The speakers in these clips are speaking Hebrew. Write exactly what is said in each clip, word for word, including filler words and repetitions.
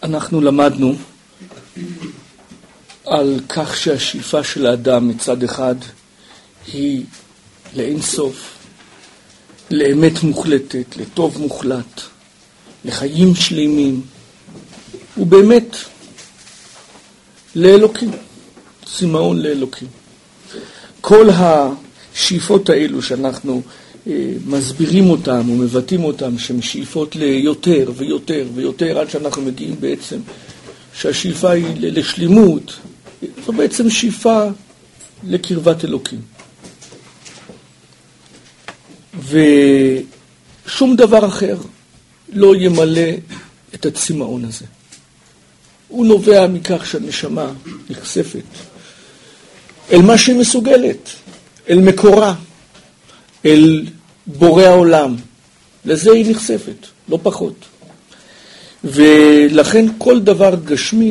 אנחנו למדנו על כך שהשאיפה של האדם מצד אחד היא לאין סוף, לאמת מוחלטת, לטוב מוחלט, לחיים שלמים, ובאמת לאלוקים, צימאון לאלוקים. כל השאיפות האלו שאנחנו אה, מסבירים אותם ומבטאים אותם, שהן שאיפות ליותר ויותר ויותר, עד שאנחנו מגיעים בעצם שהשאיפה היא לשלימות, זו בעצם שאיפה לקרבת אלוקים. ושום דבר אחר לא ימלא את הצימאון הזה. הוא נובע מכך שהנשמה נחשפת אל מה שהיא מסוגלת, אל מקורה, אל בורא העולם. לזה היא נחשפת, לא פחות. ולכן כל דבר גשמי,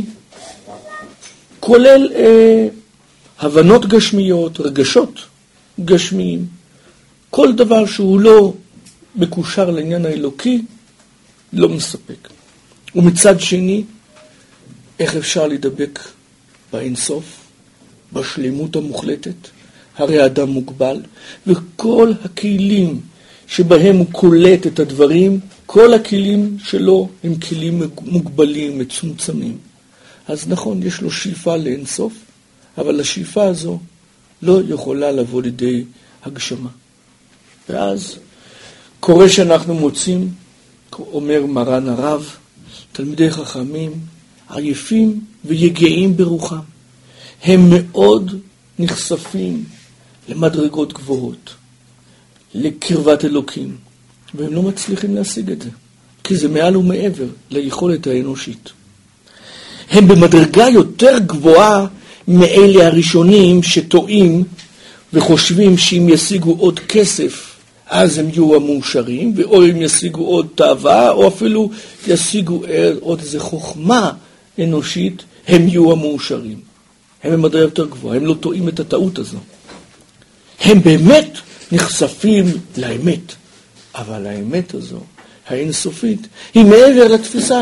כולל אה, הבנות גשמיות, רגשות גשמיים, כל דבר שהוא לא מקושר לעניין האלוקי, לא מספק. ומצד שני, איך אפשר לדבק באינסוף, בשלימות המוחלטת? הרי האדם מוגבל, וכל הכלים שבהם הוא קולט את הדברים, כל הכלים שלו הם כלים מוגבלים, מצומצמים. אז נכון, יש לו שאיפה לאינסוף, אבל השאיפה הזו לא יכולה לבוא לידי הגשמה. ואז קורה שאנחנו מוצאים, אומר מרן הרב, תלמידי חכמים, עייפים ויגעים ברוחם. הם מאוד נחשפים למדרגות גבוהות, לקרבת אלוקים, והם לא מצליחים להשיג את זה, כי זה מעל ומעבר ליכולת האנושית. הם במדרגה יותר גבוהה מאלה הראשונים שטועים וחושבים שאם ישיגו עוד כסף, אז הם יהיו המאושרים, ואו הם ישיגו עוד תאווה, או אפילו ישיגו עוד איזו חוכמה אנושית, הם יהיו המאושרים. הם במדרגה יותר גבוהה, הם לא טועים את הטעות הזו. הם באמת נחשפים לאמת, אבל האמת הזו, האינסופית, היא מעבר לתפיסה.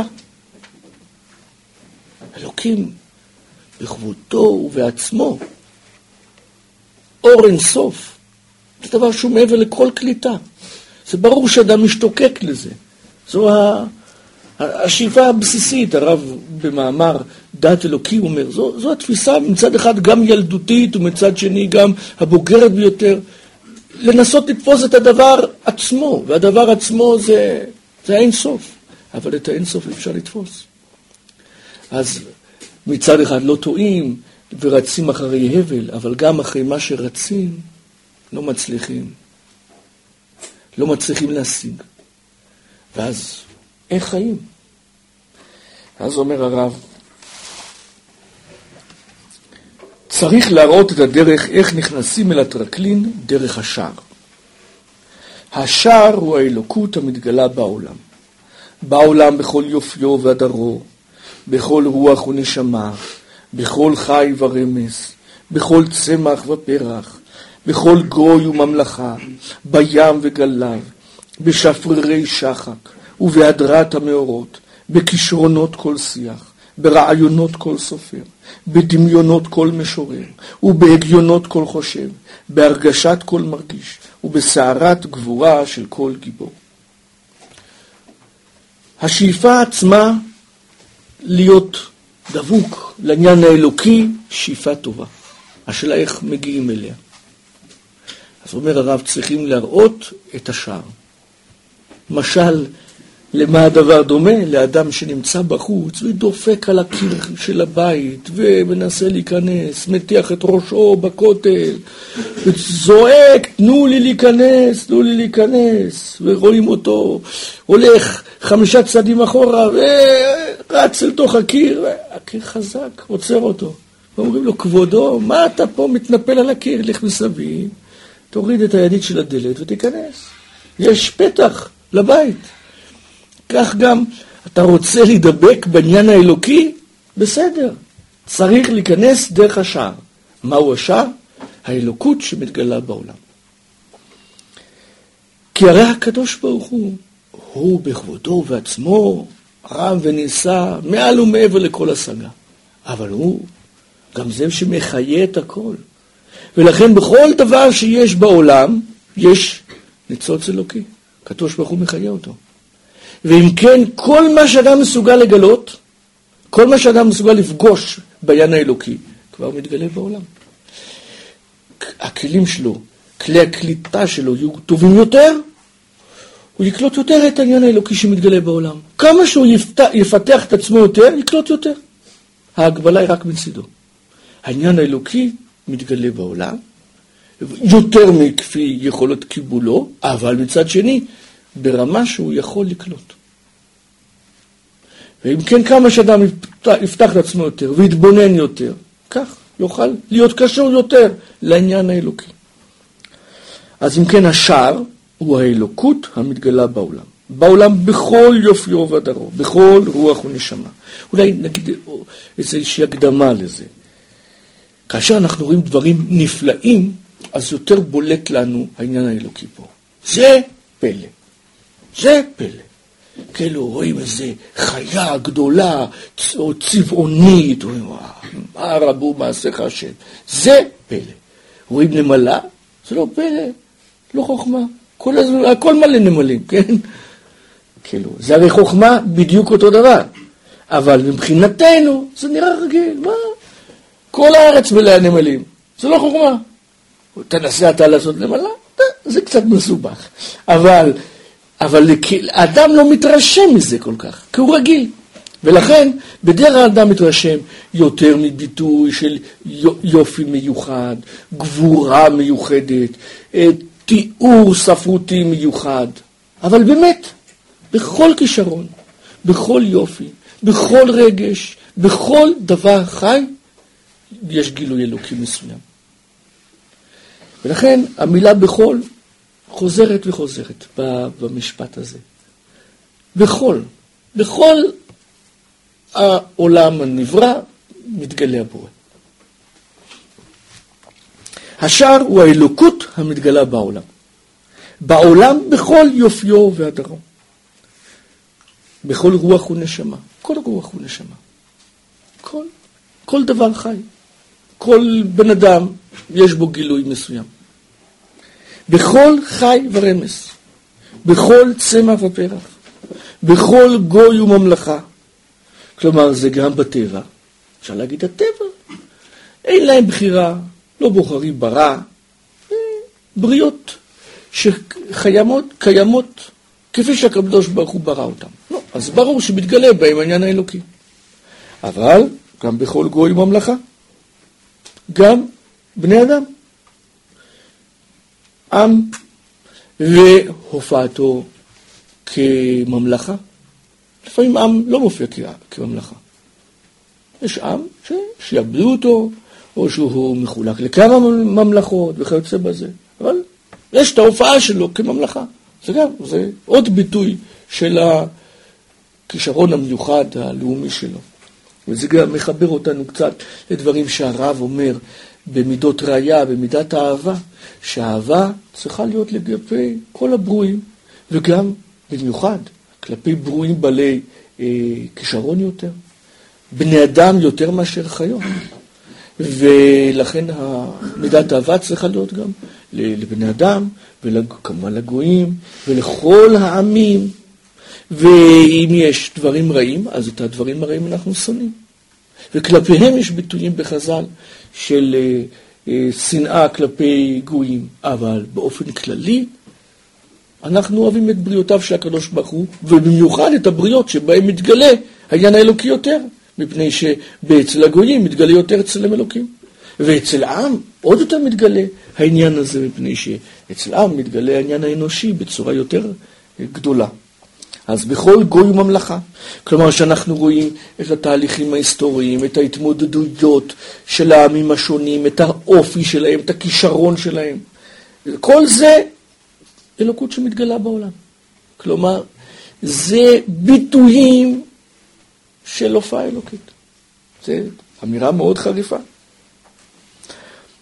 אלוקים בכבודו ובעצמו, אור אינסוף, זה דבר שהוא מעבר לכל קליטה. זה ברור שאדם משתוקק לזה. זו השאיפה הבסיסית. הרב במאמר דת אלוקי אומר, זו, זו התפיסה מצד אחד גם ילדותית ומצד שני גם הבוגרת ביותר, לנסות לתפוס את הדבר עצמו, והדבר עצמו זה, זה האינסוף. אבל את האינסוף אפשר לתפוס. אז מצד אחד לא טועים ורצים אחרי הבל, אבל גם אחרי מה שרצים, לא מצליחים. לא מצליחים להשיג. ואז, איך חיים? אז אומר הרב, צריך להראות את הדרך איך נכנסים אל הטרקלין דרך השער. השער הוא האלוקות המתגלה בעולם. בעולם בכל יופיו והדרו, בכל רוח ונשמה, בכל חי ורמס, בכל צמח ופרח, בכל גוי וממלכה, בים וגליו, בשפרירי שחק ובהדרת המאורות, בכישרונות כל שיח, ברעיונות כל סופר, בדמיונות כל משורר, ובהגיונות כל חושב, בהרגשת כל מרגיש, ובסערת גבורה של כל גיבור. השאיפה עצמה להיות דבוק לעניין האלוקי, שאיפה טובה. השאלה איך מגיעים אליה. אז אומר הרב, צריכים להראות את השער. משל, למה הדבר דומה? לאדם שנמצא בחוץ ודופק על הקיר של הבית ומנסה להיכנס, מטיח את ראשו בכותל וזועק, תנו לי להיכנס, תנו לי להיכנס, ורואים אותו הולך חמישה צעדים אחורה ורץ אל תוך הקיר, הקיר חזק, עוצר אותו, ואומרים לו, כבודו, מה אתה פה מתנפל על הקיר? לך מסביב, תוריד את הידית של הדלת ותיכנס, יש פתח לבית. כך גם אתה רוצה להידבק בעניין האלוקי? בסדר. צריך להיכנס דרך השער. מהו השער? האלוקות שמתגלה בעולם. כי הרי הקדוש ברוך הוא, הוא בכבודו ועצמו רם וניסה מעל ומעבר לכל השגה. אבל הוא גם זה שמחיה את הכל. ולכן בכל דבר שיש בעולם, יש ניצוץ אלוקי. הקדוש ברוך הוא מחיה אותו. ואם כן, כל מה שאדם מסוגל לגלות, כל מה שאדם מסוגל לפגוש בעניין האלוקי, כבר מתגלה בעולם. הכלים שלו, כלי הקליטה שלו יהיו טובים יותר, הוא יקלוט יותר את העניין האלוקי שמתגלה בעולם. כמה שהוא יפתח, יפתח את עצמו יותר, יקלוט יותר. ההגבלה היא רק מצידו. העניין האלוקי מתגלה בעולם, יותר מכפי יכולות קיבולו, אבל מצד שני, ברמה שהוא יכול לקלוט. ואם כן, כמה שאדם יפתח את עצמו יותר ויתבונן יותר, כך יוכל להיות קשור יותר לעניין האלוקי. אז אם כן, השער הוא האלוקות המתגלה בעולם. בעולם בכל יופיו ודרו, בכל רוח ונשמה. אולי נגיד איזושהי הקדמה לזה. כאשר אנחנו רואים דברים נפלאים, אז יותר בולט לנו העניין האלוקי פה. זה פלא. זה פלא. כאילו רואים איזה חיה גדולה או צבעונית, מה רבו מעשיך השם. זה פלא. רואים נמלה, זה לא פלא, לא חוכמה. כל הזמן, הכל מלא נמלים, כן? כאילו, זה הרי חוכמה בדיוק אותו דבר. אבל מבחינתנו זה נראה רגיל, מה? כל הארץ מלאה נמלים. זה לא חוכמה. תנסה אתה לעשות נמלה? זה קצת מסובך. אבל, אבל האדם לא מתרשם מזה כל כך, כי הוא רגיל. ולכן, בדרך כלל האדם מתרשם יותר מביטוי של יופי מיוחד, גבורה מיוחדת, תיאור ספרותי מיוחד. אבל באמת, בכל כישרון, בכל יופי, בכל רגש, בכל דבר חי, יש גילוי אלוקי מסוים. ולכן המילה בכל חוזרת וחוזרת במשפט הזה. בכל, בכל העולם הנברא מתגלה הבורא. השער הוא האלוקות המתגלה בעולם. בעולם בכל יופיו והדרו. בכל רוח ונשמה. כל רוח ונשמה. כל, כל דבר חי. כל בן אדם יש בו גילוי מסוים. בכל חי ורמס. בכל צמח ופרח. בכל גוי וממלכה. כלומר, זה גם בטבע. אפשר להגיד הטבע. אין להם בחירה. לא בוחרים ברע. בריות שקיימות, קיימות כפי שהקדוש ברוך הוא ברא אותם. לא, אז ברור שמתגלה בהם העניין האלוקי. אבל גם בכל גוי וממלכה. גם בני אדם. עם והופעתו כממלכה. לפעמים עם לא מופיע כממלכה. יש עם שיעבדו אותו, או שהוא מחולק לכמה ממלכות וכיוצא בזה. אבל יש את ההופעה שלו כממלכה. זה גם, זה עוד ביטוי של הכישרון המיוחד הלאומי שלו. וזה גם מחבר אותנו קצת לדברים שהרב אומר במידות ראיה, במידת האהבה, שהאהבה צריכה להיות לגבי כל הברואים, וגם במיוחד כלפי ברואים בעלי אה, כישרון יותר, בני אדם יותר מאשר חיות. ולכן מידת האהבה צריכה להיות גם לבני אדם, וכמובן לגויים, ולכל העמים. ואם יש דברים רעים, אז את הדברים הרעים אנחנו שונאים. וכלפיהם יש ביטויים בחז"ל של אה, שנאה כלפי גויים, אבל באופן כללי, אנחנו אוהבים את בריאותיו של הקדוש ברוך הוא, ובמיוחד את הבריאות שבהם מתגלה העניין האלוקי יותר, מפני שבאצל הגויים מתגלה יותר אצל האלוקים. ואצל העם עוד יותר מתגלה העניין הזה, מפני שאצל העם מתגלה העניין האנושי בצורה יותר גדולה. אז בכל גוי וממלכה. כלומר שאנחנו רואים את התהליכים ההיסטוריים, את ההתמודדויות של העמים השונים, את האופי שלהם, את הכישרון שלהם. כל זה אלוקות שמתגלה בעולם. כלומר, זה ביטויים של הופעה אלוקית. זו אמירה מאוד חריפה.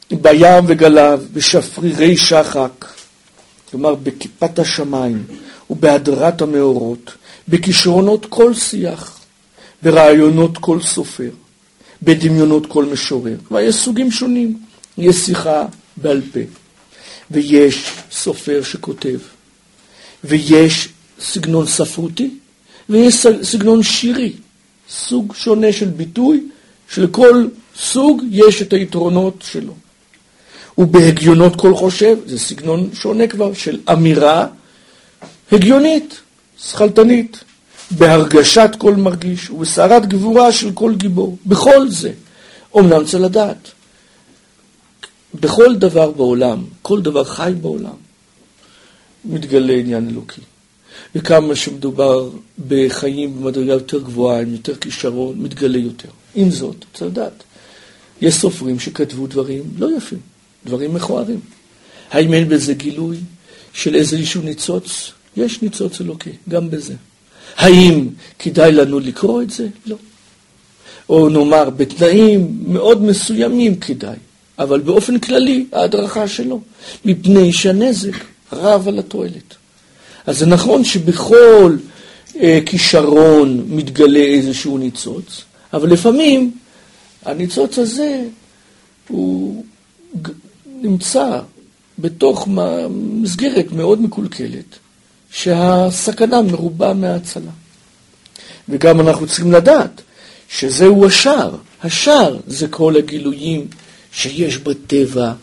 בים וגליו, בשפרירי שחק, כלומר בכיפת השמיים, ובהדרת המאורות, בכישרונות כל שיח, ברעיונות כל סופר, בדמיונות כל משורר. ויש סוגים שונים, יש שיחה בעל פה, ויש סופר שכותב, ויש סגנון ספרותי, ויש סגנון שירי, סוג שונה של ביטוי, שלכל סוג יש את היתרונות שלו. ובהגיונות כל חושב, זה סגנון שונה כבר, של אמירה הגיונית, שכלתנית, בהרגשת כל מרגיש, ובסערת גבורה של כל גיבור. בכל זה, אומנם צריך לדעת, בכל דבר בעולם, כל דבר חי בעולם, מתגלה עניין אלוקי. וכמה שמדובר בחיים במדרגה יותר גבוהה, עם יותר כישרון, מתגלה יותר. עם זאת, צריך לדעת, יש סופרים שכתבו דברים לא יפים, דברים מכוערים. האם אין בזה גילוי של איזשהו ניצוץ? יש ניצוץ אלוקי, גם בזה. האם כדאי לנו לקרוא את זה? לא. או נאמר, בתנאים מאוד מסוימים כדאי, אבל באופן כללי, ההדרכה שלו, מפני שהנזק רב על התועלת. אז זה נכון שבכל אה, כישרון מתגלה איזשהו ניצוץ, אבל לפעמים הניצוץ הזה הוא נמצא בתוך מסגרת מאוד מקולקלת, שהסכנה מרובה מההצלה. וגם אנחנו צריכים לדעת שזהו השער. השער זה כל הגילויים שיש בטבע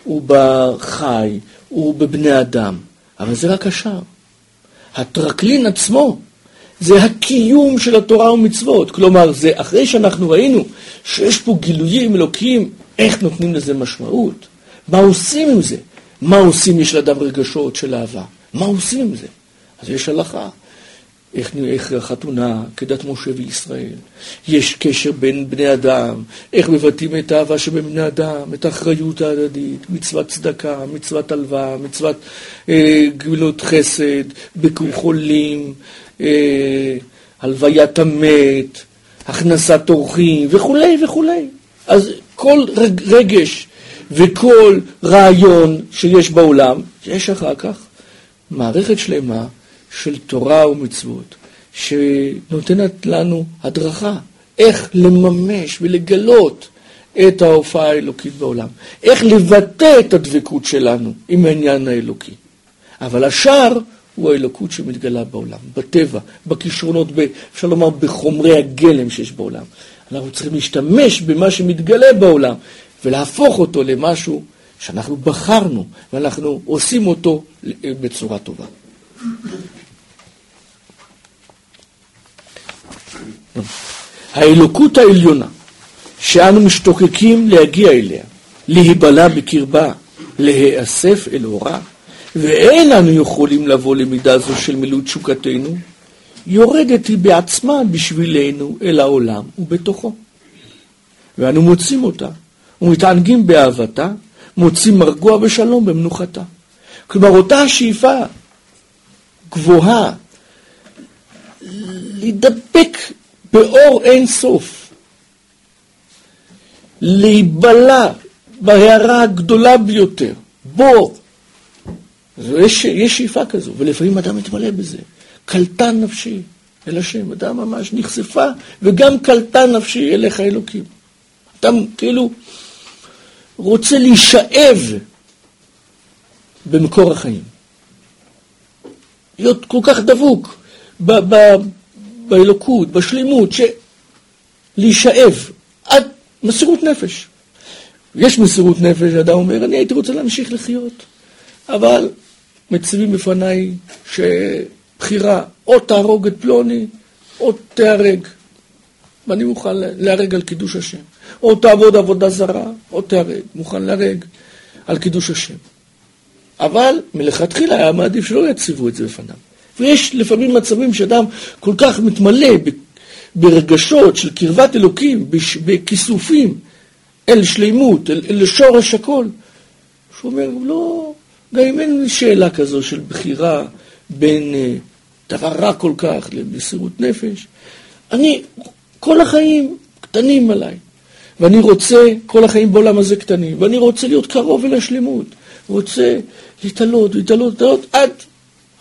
ובחי ובבני אדם. אבל זה רק השער. הטרקלין עצמו זה הקיום של התורה ומצוות. כלומר, זה אחרי שאנחנו ראינו שיש פה גילויים אלוקיים, איך נותנים לזה משמעות? מה עושים עם זה? מה עושים? יש לאדם רגשות של אהבה. מה עושים עם זה? אז יש הלכה. איך, איך חתונה כדת משה וישראל. יש קשר בין בני אדם. איך מבטאים את האהבה שבין בני אדם, את האחריות ההדדית, מצוות צדקה, מצוות הלוואה, מצוות אה, גמילות חסד, ביקור חולים, אה, הלוויית המת, הכנסת אורחים וכו' וכו'. אז כל רגש וכל רעיון שיש בעולם, יש אחר כך מערכת שלמה של תורה ומצוות, שנותנת לנו הדרכה, איך לממש ולגלות את ההופעה האלוקית בעולם, איך לבטא את הדבקות שלנו עם העניין האלוקי. אבל השאר הוא האלוקות שמתגלה בעולם, בטבע, בכישרונות, אפשר לומר בחומרי הגלם שיש בעולם. אנחנו צריכים להשתמש במה שמתגלה בעולם, ולהפוך אותו למשהו שאנחנו בחרנו, ואנחנו עושים אותו בצורה טובה. האלוקות העליונה שאנו משתוקקים להגיע אליה, להיבלה בקרבה, להיאסף אל אורה, ואין אנו יכולים לבוא למידה זו של מילוי תשוקתנו, יורדת היא בעצמה בשבילנו אל העולם ובתוכו. ואנו מוצאים אותה, ומתענגים באהבתה, מוצאים מרגוע בשלום במנוחתה. כלומר, אותה השאיפה גבוהה, להידבק באור אין סוף, להיבלה בהערה הגדולה ביותר, בו. יש, יש שאיפה כזו, ולפעמים אדם מתמלא בזה. קלטה נפשי אל השם, אדם ממש נחשפה, וגם קלטה נפשי אליך אלוקים. אדם כאילו רוצה להישאב במקור החיים. להיות כל כך דבוק ב- ב- באלוקות, בשלימות, להישאב עד מסירות נפש. יש מסירות נפש, אדם אומר, אני הייתי רוצה להמשיך לחיות, אבל מציבים בפניי שבחירה, או תהרוג את פלוני, או תהרג, ואני מוכן להרג על קידוש השם. או תעבוד עבודה זרה, או תהרג, מוכן להרג על קידוש השם. אבל מלכתחילה היה מעדיף שלא יציבו את זה בפניו. ויש לפעמים מצבים שאדם כל כך מתמלא ברגשות של קרבת אלוקים, בכיסופים אל שלימות, אל, אל שורש הכל, שהוא אומר, לא, גם אם אין שאלה כזו של בחירה בין דבר רע כל כך למסירות נפש, אני, כל החיים קטנים עליי, ואני רוצה, כל החיים בעולם הזה קטנים, ואני רוצה להיות קרוב אל השלימות, רוצה להתעלות, להתעלות, להתעלות, עד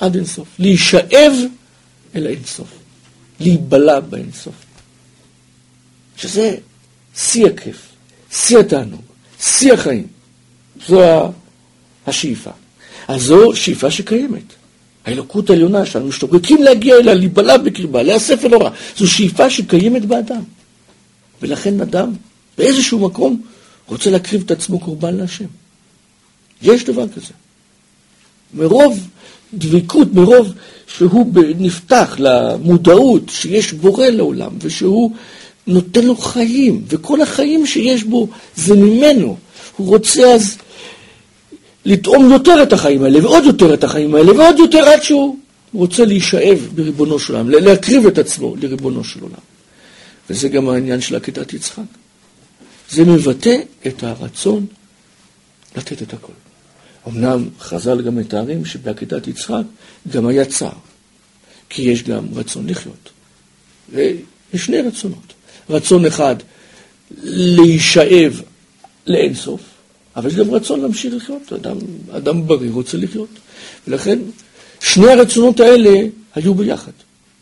עד אינסוף. להישאב אל האינסוף. להיבלע באינסוף. שזה שיא הכיף, שיא התענוג, שיא החיים. זו השאיפה. אז זו שאיפה שקיימת. האלוקות העליונה שאנו משתוקקים להגיע אליה, להיבלע בקרבה, להיאסף אל אורה. זו שאיפה שקיימת באדם. ולכן אדם באיזשהו מקום רוצה להקריב את עצמו קורבן להשם. יש דבר כזה. מרוב דבקות, מרוב שהוא נפתח למודעות שיש בורא לעולם, ושהוא נותן לו חיים, וכל החיים שיש בו זה ממנו. הוא רוצה אז לטעום יותר את החיים האלה, ועוד יותר את החיים האלה, ועוד יותר עד שהוא רוצה להישאב בריבונו של עולם, להקריב את עצמו לריבונו של עולם. וזה גם העניין של עקדת יצחק. זה מבטא את הרצון לתת את הכל. אמנם חז"ל גם מתארים שבעקדת יצחק גם היה צער, כי יש גם רצון לחיות. ויש שני רצונות. רצון אחד להישאב לאינסוף, אבל יש גם רצון להמשיך לחיות. אדם, אדם בריא רוצה לחיות. ולכן שני הרצונות האלה היו ביחד.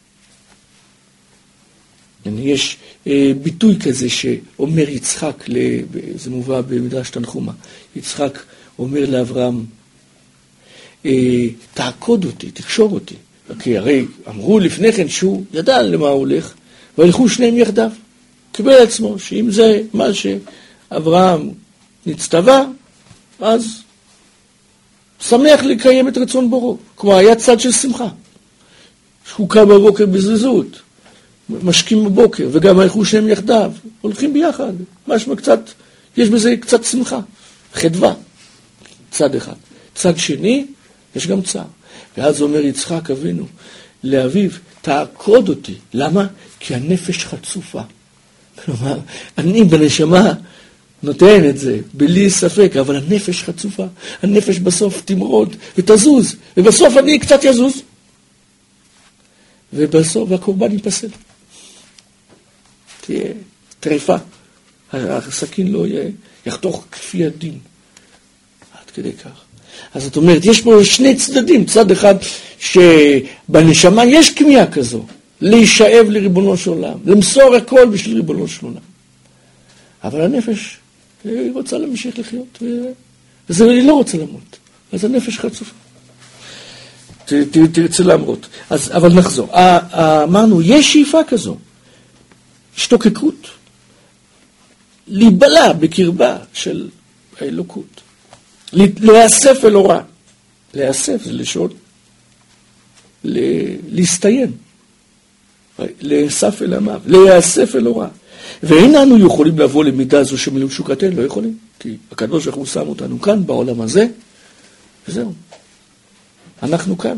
יש ביטוי כזה שאומר יצחק, זה מובא במדרש תנחומה, יצחק אומר לאברהם, תעקוד אותי, תקשור אותי. כי הרי אמרו לפני כן שהוא ידע למה הוא הולך, והלכו שניהם יחדיו. קיבל עצמו שאם זה מה שאברהם נצטווה, אז שמח לקיים את רצון בוראו. כלומר, היה צד של שמחה. שהוא קם בבוקר בזריזות, משקים בבוקר, וגם הלכו שניהם יחדיו, הולכים ביחד. משמע קצת, יש בזה קצת שמחה, חדווה. צד אחד. צד שני, יש גם צער. ואז אומר יצחק אבינו לאביו, תעקוד אותי. למה? כי הנפש חצופה. כלומר, אני בנשמה נותן את זה, בלי ספק, אבל הנפש חצופה. הנפש בסוף תמרוד ותזוז, ובסוף אני קצת יזוז. ובסוף הקורבן ייפסל. תהיה טריפה. הסכין לא יחתוך כפי הדין. עד כדי כך. אז זאת אומרת, יש פה שני צדדים. צד אחד שבנשמה יש כמיהה כזו, להישאב לריבונו של עולם, למסור הכל בשביל ריבונו של עולם. אבל הנפש היא רוצה להמשיך לחיות, וזה היא לא רוצה למות. אז הנפש חצופה. תרצה להמרות. אז, אבל נחזור. אמרנו, יש שאיפה כזו. השתוקקות. להיבלע בקרבה של האלוקות. להיאסף אל אורה. להיאסף זה לשון. להסתיים. להיאסף אל עמיו. להיאסף אל אורה. ואין אנו יכולים לבוא למידה זו שמילאו תשוקתנו, לא יכולים. כי הקדוש ברוך הוא שם אותנו כאן, בעולם הזה, וזהו. אנחנו כאן.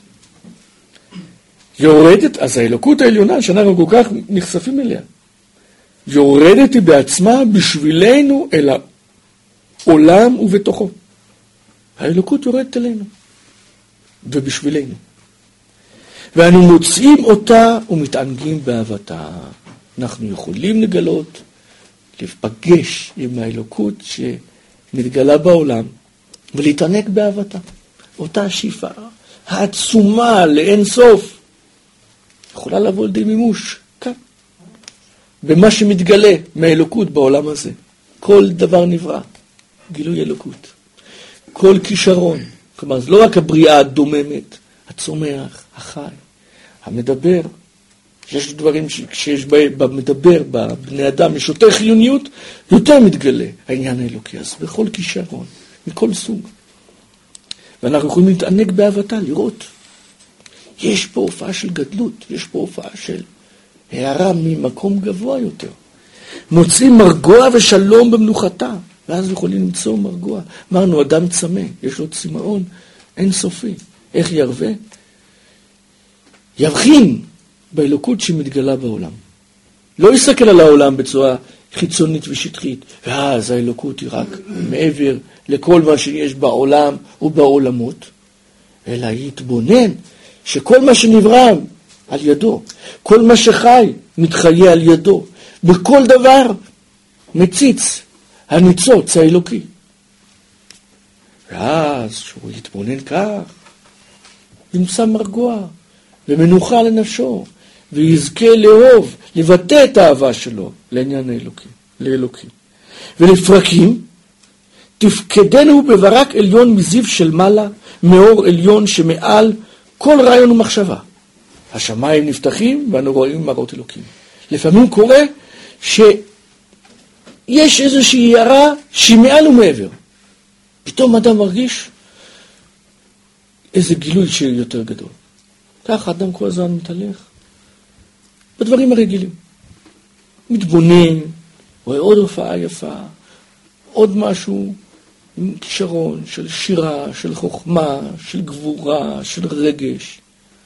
יורדת, אז האלוקות העליונה, שאנחנו כל כך נחשפים אליה, יורדת היא בעצמה בשבילנו אל העולם ובתוכו. האלוקות יורדת אלינו, ובשבילנו. ואנו מוצאים אותה ומתענגים באהבתה. אנחנו יכולים לגלות, לפגש עם האלוקות שמתגלה בעולם, ולהתענג באהבתה. אותה השאיפה העצומה לאין סוף, יכולה לבוא לידי מימוש כאן, במה שמתגלה מהאלוקות בעולם הזה. כל דבר נברא, גילוי אלוקות. כל כישרון, כלומר, זה לא רק הבריאה הדוממת, הצומח, החי, המדבר. יש דברים שיש במדבר, בבני אדם, יש יותר חיוניות, יותר מתגלה העניין האלוקי. אז בכל כישרון, מכל סוג. ואנחנו יכולים להתענג באהבתה, לראות. יש פה הופעה של גדלות, יש פה הופעה של הערה ממקום גבוה יותר. מוצאים מרגוע ושלום במנוחתה, ואז יכולים למצוא מרגוע. אמרנו, אדם צמא, יש לו צמאון אינסופי. איך ירווה? יבחין באלוקות שמתגלה בעולם. לא יסתכל על העולם בצורה חיצונית ושטחית, ואז האלוקות היא רק מעבר לכל מה שיש בעולם ובעולמות, אלא יתבונן שכל מה שנברא על ידו, כל מה שחי מתחיה על ידו, בכל דבר מציץ הניצוץ האלוקי. ואז שהוא יתבונן כך, ימצא מרגוע ומנוחה לנפשו, ויזכה לאהוב, לבטא את האהבה שלו לעניין האלוקים, לאלוקים. ולפרקים, תפקדנו בברק עליון מזיו של מעלה, מאור עליון שמעל כל רעיון ומחשבה. השמיים נפתחים ואנו רואים מראות אלוקים. לפעמים קורה שיש איזושהי הערה שהיא מעל ומעבר. פתאום אדם מרגיש איזה גילוי שהיא יותר גדול. ככה אדם כל הזמן מתהלך בדברים הרגילים. מתבונן, רואה עוד הופעה יפה, עוד משהו עם כישרון של שירה, של חוכמה, של גבורה, של רגש.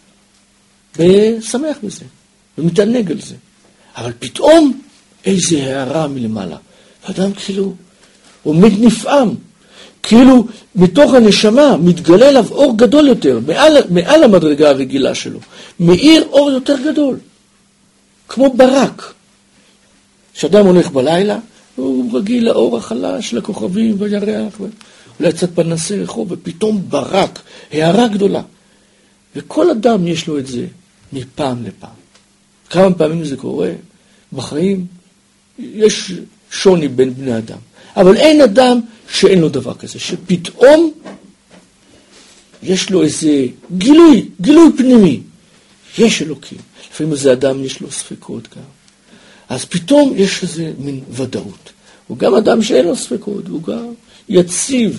ושמח בזה, ומתענג על זה. אבל פתאום איזו הערה מלמעלה. האדם כאילו עומד נפעם. כאילו מתוך הנשמה מתגלה אליו אור גדול יותר, מעל, מעל המדרגה הרגילה שלו. מאיר אור יותר גדול. כמו ברק. כשאדם הולך בלילה, הוא רגיל לאור החלש של הכוכבים והירח, אולי קצת פנסי רחוב, ופתאום ברק, הערה גדולה. וכל אדם יש לו את זה מפעם לפעם. כמה פעמים זה קורה בחיים, יש שוני בין בני אדם. אבל אין אדם שאין לו דבר כזה, שפתאום יש לו איזה גילוי, גילוי פנימי. יש אלוקים. לפעמים איזה אדם יש לו ספקות גם. אז פתאום יש איזה מין ודאות. הוא גם אדם שאין לו ספקות, הוא גם יציב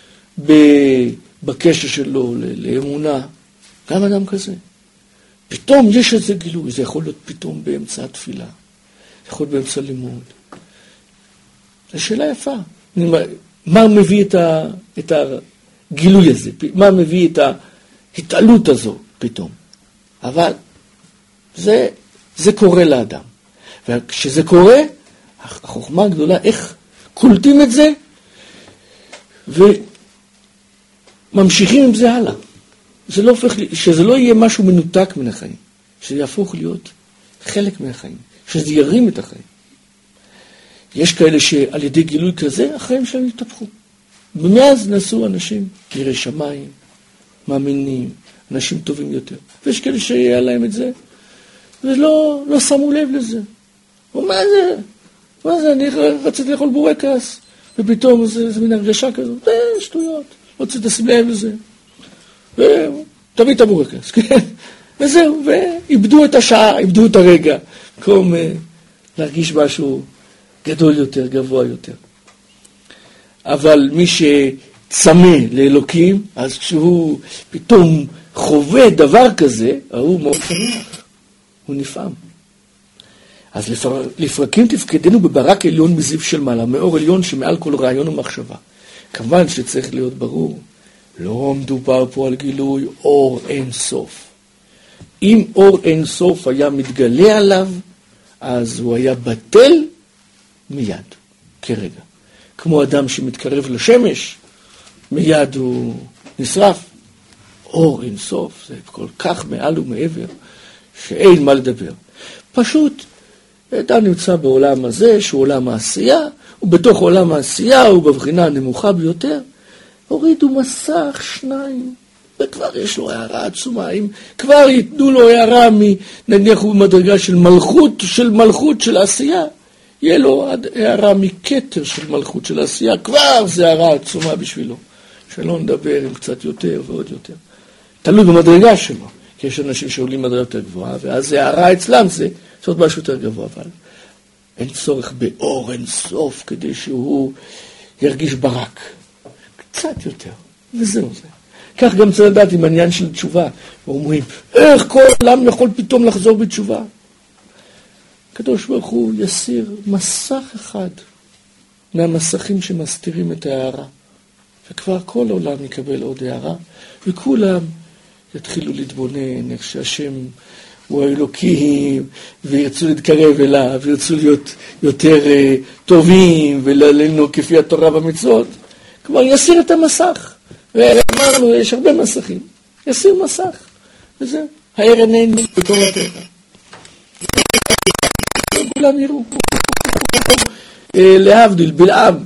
בקשר שלו לאמונה. גם אדם כזה. פתאום יש איזה גילוי, זה יכול להיות פתאום באמצע התפילה, זה יכול להיות באמצע לימוד. זו שאלה יפה. מה מביא את, ה, את הגילוי הזה? מה מביא את ההתעלות הזו פתאום? אבל זה, זה קורה לאדם. וכשזה קורה, החוכמה הגדולה, איך קולטים את זה, וממשיכים עם זה הלאה. זה לא הופך, שזה לא יהיה משהו מנותק מן החיים, שזה יהפוך להיות חלק מהחיים, שזה ירים את החיים. יש כאלה שעל ידי גילוי כזה, החיים שלהם יתהפכו. ומאז נעשו אנשים יראי שמיים, מאמינים, אנשים טובים יותר. ויש כאלה שיהיה להם את זה, ולא לא שמו לב לזה. ומה זה? מה זה? אני רציתי לאכול בורקס, ופתאום זה, זה מין הרגשה כזאת, זה שטויות, לא רציתי לשים לב לזה. ותביא את הבורקס, כן? וזהו, ואיבדו את השעה, איבדו את הרגע, במקום להרגיש משהו גדול יותר, גבוה יותר. אבל מי שצמא לאלוקים, אז כשהוא פתאום חווה דבר כזה, הוא מאוד שמח, הוא נפעם. אז לפר... לפרקים תפקדנו בברק עליון מזיו של מעלה, מאור עליון שמעל כל רעיון ומחשבה. כמובן שצריך להיות ברור, לא מדובר פה על גילוי אור אין סוף. אם אור אין סוף היה מתגלה עליו, אז הוא היה בטל מיד, כרגע. כמו אדם שמתקרב לשמש, מיד הוא נשרף. אור אין סוף, זה כל כך מעל ומעבר, שאין מה לדבר. פשוט, אדם נמצא בעולם הזה, שהוא עולם העשייה, ובתוך עולם העשייה הוא בבחינה הנמוכה ביותר, הורידו מסך שניים, וכבר יש לו הערה עצומה. אם כבר ייתנו לו הערה, נניח הוא במדרגה של מלכות, של מלכות של העשייה, יהיה לו הערה מכתר של מלכות של העשייה, כבר זה הערה עצומה בשבילו. שלא נדבר עם קצת יותר ועוד יותר. תלוי במדרגה שלו, כי יש אנשים שעולים מדרגה יותר גבוהה, ואז זה הערה אצלם, זה זאת משהו יותר גבוה, אבל אין צורך באור, אין סוף, כדי שהוא ירגיש ברק. קצת יותר, וזהו זה. כך גם צריך לדעת עם העניין של תשובה. ואומרים, איך כל עולם יכול פתאום לחזור בתשובה? הקדוש ברוך הוא יסיר מסך אחד מהמסכים שמסתירים את ההערה. וכבר כל העולם יקבל עוד הערה, וכולם יתחילו להתבונן איך שהשם הוא האלוקים, וירצו להתקרב אליו, וירצו להיות יותר uh, טובים, ולעלינו כפי התורה במצוות. כבר יסיר את המסך. ואמרנו, יש הרבה מסכים. יסיר מסך. וזהו. הער עינינו בתורתך. כולם יראו. להבדיל, בלעם,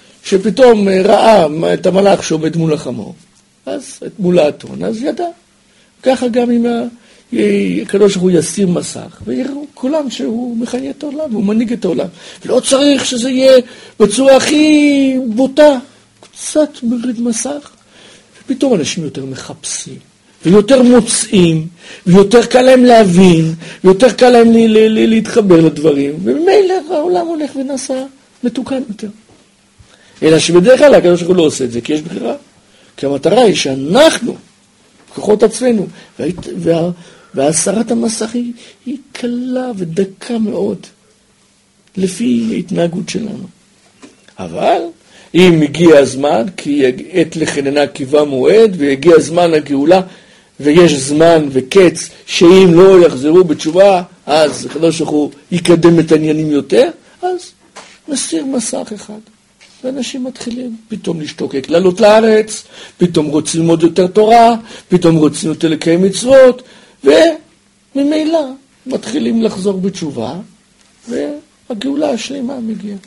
שפתאום ראה את המלאך שעומד מול החמור, אז מול האתון, אז ידע ככה גם אם הקדוש ברוך הוא יסיר מסך, ויראו כולם שהוא מחיה את העולם, הוא מנהיג את העולם. ולא צריך שזה יהיה בצורה הכי בוטה, קצת מוריד מסך, ופתאום אנשים יותר מחפשים, ויותר מוצאים, ויותר קל להם להבין, ויותר קל להם להתחבר לדברים, וממילא העולם הולך ונעשה מתוקן יותר. אלא שבדרך כלל הקדוש ברוך הוא לא עושה את זה, כי יש בחירה. כי המטרה היא שאנחנו, כוחות עצמנו, וה, והסרת המסך היא, היא קלה ודקה מאוד, לפי ההתנהגות שלנו. אבל אם הגיע הזמן, כי עת לחננה קיבה מועד, והגיע הזמן הגאולה, ויש זמן וקץ, שאם לא יחזרו בתשובה, אז הקדוש ברוך הוא יקדם את העניינים יותר, אז נסיר מסך אחד. ואנשים מתחילים פתאום להשתוקק, לעלות לארץ, פתאום רוצים ללמוד יותר תורה, פתאום רוצים יותר לקיים מצוות, וממילא מתחילים לחזור בתשובה, והגאולה השלמה מגיעה.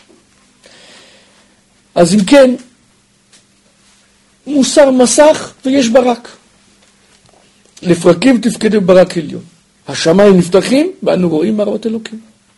אז אם כן, מוסר מסך ויש ברק. לפרקים תפקדו ברק עליון. השמיים נפתחים ואנו רואים מראות אלוקים.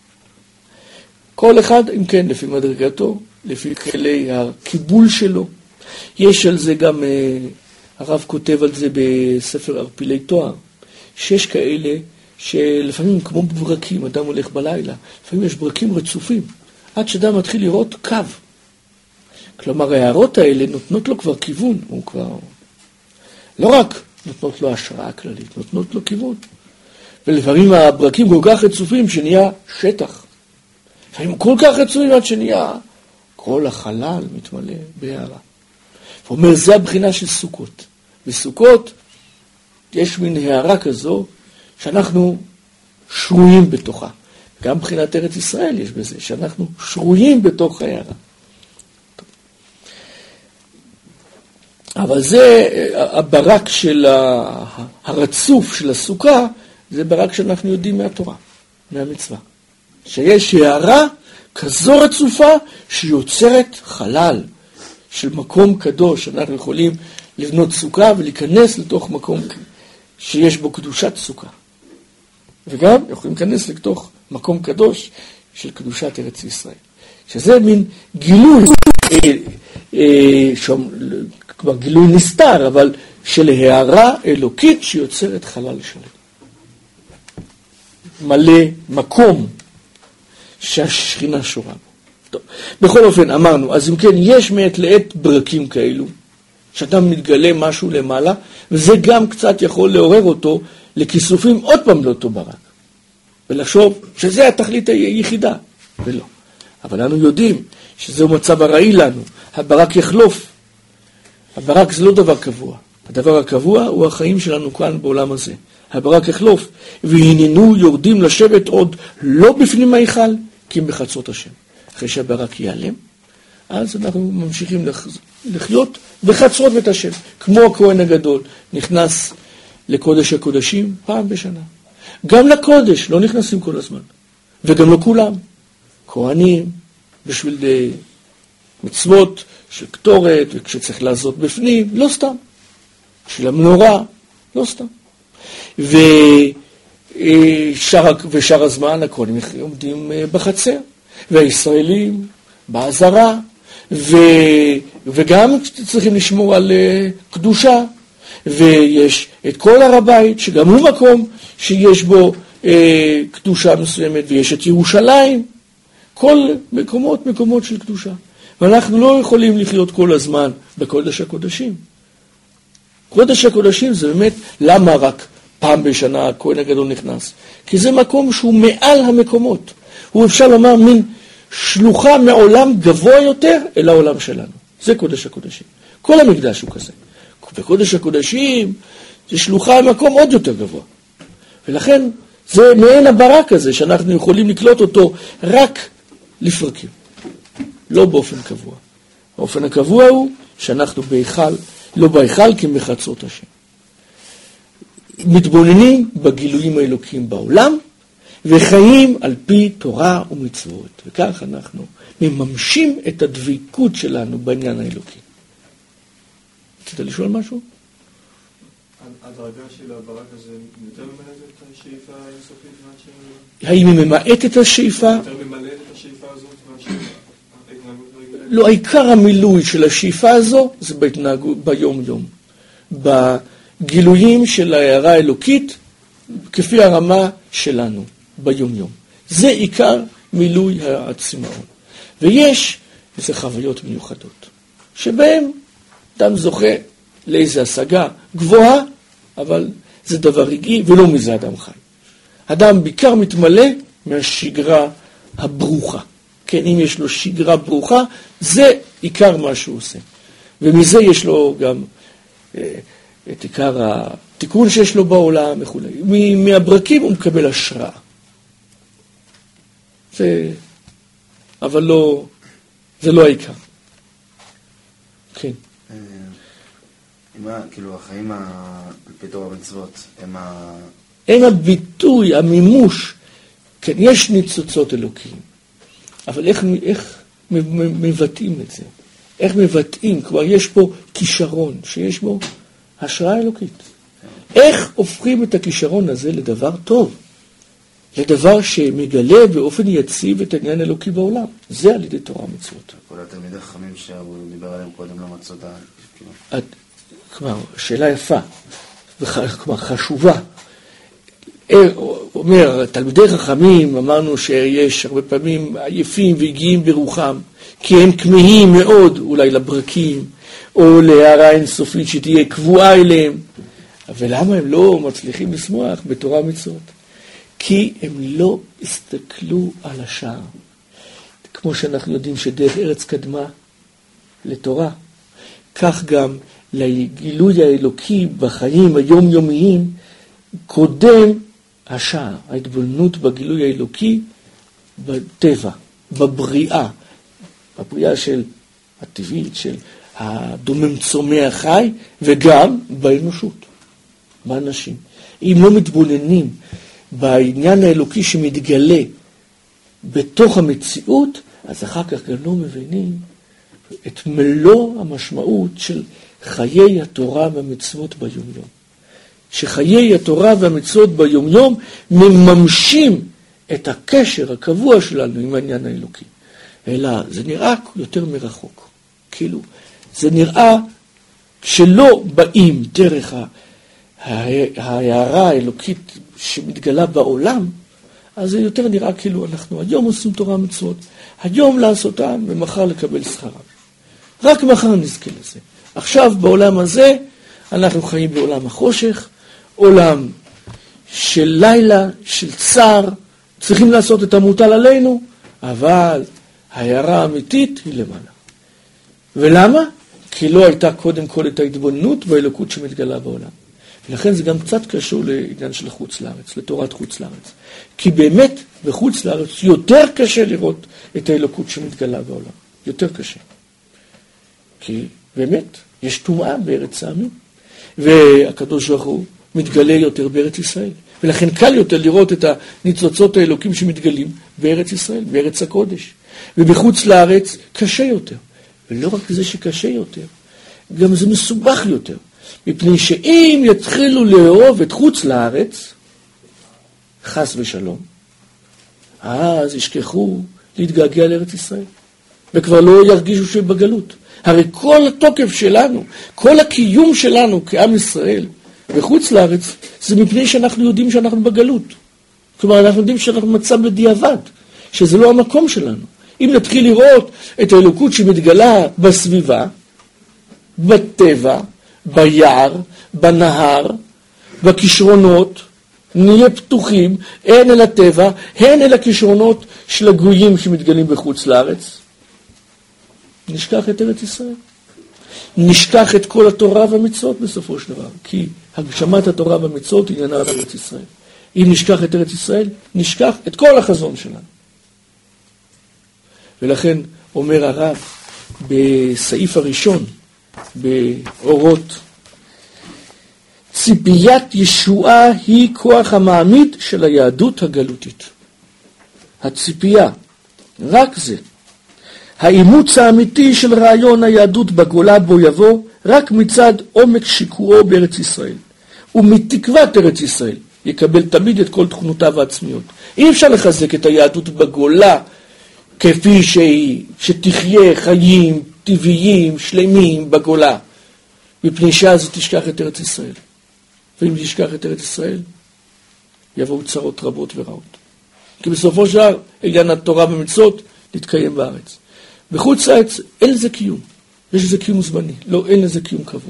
כל אחד, אם כן, לפי מדרגתו, לפי כלי הקיבול שלו. יש על זה גם, הרב כותב על זה בספר ערפילי תואר, שיש כאלה שלפעמים כמו ברקים, אדם הולך בלילה, לפעמים יש ברקים רצופים, עד שאדם מתחיל לראות קו. כלומר, ההערות האלה נותנות לו כבר כיוון, הוא כבר לא רק נותנות לו השראה כללית, נותנות לו כיוון. ולפעמים הברקים כל כך רצופים שנהיה שטח. לפעמים כל כך רצופים עד שנהיה כל החלל מתמלא בהערה. הוא אומר, זה הבחינה של סוכות. בסוכות יש מין הערה כזו שאנחנו שרויים בתוכה. גם מבחינת ארץ ישראל יש בזה, שאנחנו שרויים בתוך הערה. אבל זה הברק של הרצוף של הסוכה, זה ברק שאנחנו יודעים מהתורה, מהמצווה. שיש הערה כזו רצופה שיוצרת חלל של מקום קדוש. אנחנו יכולים לבנות סוכה ולהיכנס לתוך מקום שיש בו קדושת סוכה. וגם יכולים להיכנס לתוך מקום קדוש של קדושת ארץ ישראל. שזה מין גילוי, אה, אה, שום, כבר גילוי נסתר, אבל של הערה אלוקית שיוצרת חלל שלם. מלא מקום שהשכינה שורה בו. טוב, בכל אופן אמרנו, אז אם כן, יש מעת לעת ברקים כאלו, שאדם מתגלה משהו למעלה, וזה גם קצת יכול לעורר אותו לכיסופים עוד פעם לאותו ברק. ולחשוב שזה התכלית היחידה, ולא. אבל אנחנו יודעים שזהו מצב הראי לנו, הברק יחלוף. הברק זה לא דבר קבוע. הדבר הקבוע הוא החיים שלנו כאן בעולם הזה. הברק יחלוף, והננו יורדים לשבת עוד לא בפנים ההיכל, כי הם בחצות השם. אחרי שהברק ייעלם, אז אנחנו ממשיכים לחיות בחצרות בית השם. כמו הכהן הגדול, נכנס לקודש הקודשים פעם בשנה. גם לקודש לא נכנסים כל הזמן, וגם לא כולם. כהנים, בשביל מצוות של קטורת, וכשצריך לעשות בפנים, לא סתם. בשביל המנורה, לא סתם. ושאר, ושאר הזמן הכהנים עומדים בחצר, והישראלים בעזרה, ו, וגם צריכים לשמור על קדושה, ויש את כל הר הבית, שגם הוא מקום שיש בו אה, קדושה מסוימת, ויש את ירושלים, כל מקומות, מקומות של קדושה. ואנחנו לא יכולים לחיות כל הזמן בקודש הקודשים. קודש הקודשים זה באמת, למה רק פעם בשנה הכהן הגדול נכנס? כי זה מקום שהוא מעל המקומות. הוא אפשר לומר מין שלוחה מעולם גבוה יותר אל העולם שלנו. זה קודש הקודשים. כל המקדש הוא כזה. בקודש הקודשים זה שלוחה מקום עוד יותר גבוה. ולכן זה מעין הברק הזה שאנחנו יכולים לקלוט אותו רק לפרקים. לא באופן קבוע. האופן הקבוע הוא שאנחנו בהיכל, לא בהיכל כי מחצות השם. מתבוננים בגילויים האלוקיים בעולם, וחיים על פי תורה ומצוות. וכך אנחנו מממשים את הדביקות שלנו בעניין האלוקי. רצית לשאול משהו? הדרגה של הברק הזה יותר ממלאת את השאיפה האינסופית מאשר... האם היא ממעט את השאיפה? יותר ממלאת את השאיפה הזאת מאשר ההתנהגות רגילה? לא, העיקר המילוי של השאיפה הזו זה בהתנהגות, ביום יום. בגילויים של ההערה האלוקית, כפי הרמה שלנו, ביום יום. זה עיקר מילוי הצמאון. ויש איזה חוויות מיוחדות, שבהם אדם זוכה לאיזו השגה גבוהה, אבל זה דבר רגעי, ולא מזה אדם חי. אדם בעיקר מתמלא מהשגרה הברוכה. כן, אם יש לו שגרה ברוכה, זה עיקר מה שהוא עושה. ומזה יש לו גם אה, את עיקר התיקון שיש לו בעולם וכו'. מהברקים הוא מקבל השראה. זה, אבל לא, זה לא העיקר. כן. כאילו החיים על פי תורה ומצוות הם ה... הם הביטוי, המימוש. כן, יש ניצוצות אלוקיים. אבל איך, איך מבטאים את זה? איך מבטאים? כבר יש פה כישרון שיש בו השראה אלוקית. איך הופכים את הכישרון הזה לדבר טוב? לדבר שמגלה באופן יציב את העניין האלוקי בעולם. זה על ידי תורה ומצוות. כל התלמידי חכמים שהוא דיבר עליהם קודם לא מצאו את ה... כלומר, שאלה יפה, כלומר, חשובה. אומר, תלמידי חכמים, אמרנו שיש הרבה פעמים עייפים והגיעים ברוחם, כי הם כמהים מאוד אולי לברקים, או להערה אינסופית שתהיה קבועה אליהם. אבל למה הם לא מצליחים לשמוח בתורה ומצוות? כי הם לא הסתכלו על השער. כמו שאנחנו יודעים שדרך ארץ קדמה לתורה, כך גם לגילוי האלוקי בחיים היומיומיים קודם השער, ההתבוננות בגילוי האלוקי בטבע, בבריאה, בבריאה של הטבעית, של הדומם צומח חי, וגם באנושות, באנשים. אם לא מתבוננים בעניין האלוקי שמתגלה בתוך המציאות, אז אחר כך גם לא מבינים את מלוא המשמעות של חיי התורה והמצוות ביום-יום. שחיי התורה והמצוות ביום-יום מממשים את הקשר הקבוע שלנו עם העניין האלוקי. אלא זה נראה יותר מרחוק. כאילו, זה נראה שלא באים דרך ההערה האלוקית שמתגלה בעולם, אז זה יותר נראה כאילו אנחנו היום עושים תורה ומצוות, היום לעשותם ומחר לקבל שכרם. רק מחר נזכה לזה. עכשיו בעולם הזה אנחנו חיים בעולם החושך, עולם של לילה, של צער, צריכים לעשות את המוטל עלינו, אבל ההערה האמיתית היא למעלה. ולמה? כי לא הייתה קודם כל את ההתבוננות באלוקות שמתגלה בעולם. ולכן זה גם קצת קשור לעניין של חוץ לארץ, לתורת חוץ לארץ. כי באמת בחוץ לארץ יותר קשה לראות את האלוקות שמתגלה בעולם. יותר קשה. כי באמת יש טומאה בארץ העמים. והקדוש ברוך הוא מתגלה יותר בארץ ישראל. ולכן קל יותר לראות את הניצוצות האלוקים שמתגלים בארץ ישראל, בארץ הקודש. ובחוץ לארץ קשה יותר. ולא רק זה שקשה יותר, גם זה מסובך יותר. מפני שאם יתחילו לאהוב את חוץ לארץ, חס ושלום, אז ישכחו להתגעגע לארץ ישראל. וכבר לא ירגישו שבגלות. הרי כל התוקף שלנו, כל הקיום שלנו כעם ישראל בחוץ לארץ, זה מפני שאנחנו יודעים שאנחנו בגלות. כלומר, אנחנו יודעים שאנחנו מצב בדיעבד, שזה לא המקום שלנו. אם נתחיל לראות את האלוקות שמתגלה בסביבה, בטבע, ביער, בנהר, בכישרונות, נהיה פתוחים, הן אל הטבע, הן אל הכישרונות של הגויים שמתגלים בחוץ לארץ. נשכח את ארץ ישראל. נשכח את כל התורה והמצוות בסופו של דבר, כי הגשמת התורה והמצוות עניינה על ארץ ישראל. אם נשכח את ארץ ישראל, נשכח את כל החזון שלנו. ולכן אומר הרב בסעיף הראשון, באורות, ציפיית ישועה היא כוח המעמיד של היהדות הגלותית. הציפייה, רק זה. האימוץ האמיתי של רעיון היהדות בגולה בו יבוא, רק מצד עומק שיקועו בארץ ישראל. ומתקוות ארץ ישראל יקבל תמיד את כל תכונותיו העצמיות. אי אפשר לחזק את היהדות בגולה כפי שהיא, שתחיה חיים טבעיים, שלמים בגולה, מפני שאז תשכח את ארץ ישראל. ואם תשכח את ארץ ישראל, יבואו צרות רבות ורעות. כי בסופו של דבר, עניין התורה ומצוות להתקיים בארץ. בחוץ לארץ אין לזה קיום. יש לזה קיום זמני, לא, אין לזה קיום קבוע.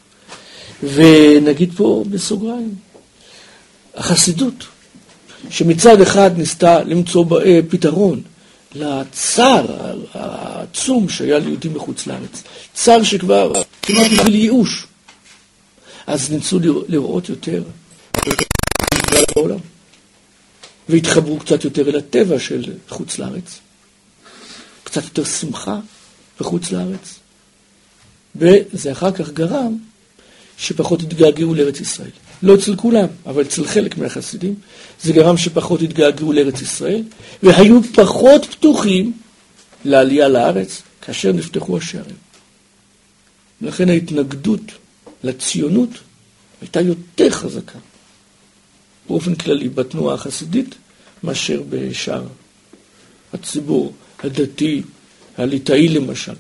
ונגיד פה בסוגריים, החסידות, שמצד אחד ניסתה למצוא פתרון לצער העצום שהיה ליהודים בחוץ לארץ. צער שכבר כמעט הביא ייאוש. אז ניסו לראות יותר בעולם. והתחברו קצת יותר אל הטבע של חוץ לארץ. קצת יותר שמחה בחוץ לארץ. וזה אחר כך גרם שפחות התגעגעו לארץ ישראל. לא אצל כולם, אבל אצל חלק מהחסידים, זה גרם שפחות התגעגעו לארץ ישראל, והיו פחות פתוחים לעלייה לארץ, כאשר נפתחו השערים. ולכן ההתנגדות לציונות הייתה יותר חזקה, באופן כללי, בתנועה החסידית, מאשר בשאר הציבור הדתי, הליטאי למשל.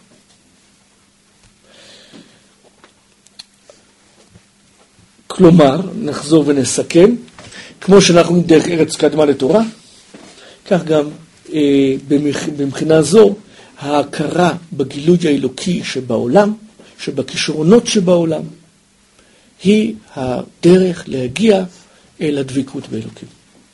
כלומר, נחזור ונסכם, כמו שאנחנו דרך ארץ קדמה לתורה, כך גם אה, במבחינה זו, ההכרה בגילוי האלוקי שבעולם, שבכישרונות שבעולם, היא הדרך להגיע אל הדבקות באלוקים.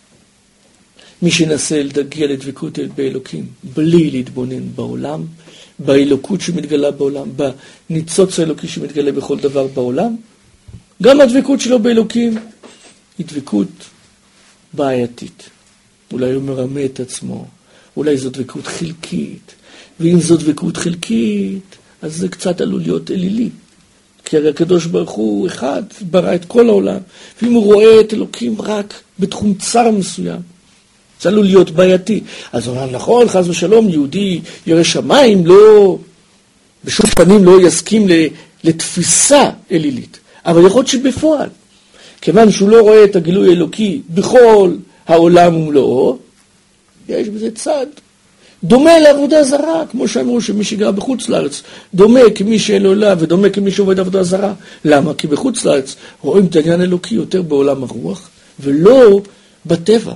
מי שינסה להגיע לדבקות באלוקים, בלי להתבונן בעולם, באלוקות שמתגלה בעולם, בניצוץ האלוקי שמתגלה בכל דבר בעולם, גם הדבקות שלו באלוקים היא דבקות בעייתית. אולי הוא מרמה את עצמו, אולי זו דבקות חלקית, ואם זו דבקות חלקית, אז זה קצת עלול להיות אלילי. כי הרי הקדוש ברוך הוא אחד, ברא את כל העולם, ואם הוא רואה את אלוקים רק בתחום צר מסוים, זה עלול להיות בעייתי. אז הוא אומר, נכון, חס ושלום, יהודי ירא שמיים, לא, בשום פנים לא יסכים לתפיסה אלילית. אבל יכול להיות שבפועל, כיוון שהוא לא רואה את הגילוי האלוקי בכל העולם ומלואו, יש בזה צד. דומה לעבודה זרה, כמו שאמרו שמי שגר בחוץ לארץ, דומה כמי שאין לו עולם ודומה כמי שעובד עבודה זרה. למה? כי בחוץ לארץ רואים את העניין האלוקי יותר בעולם הרוח, ולא בטבע.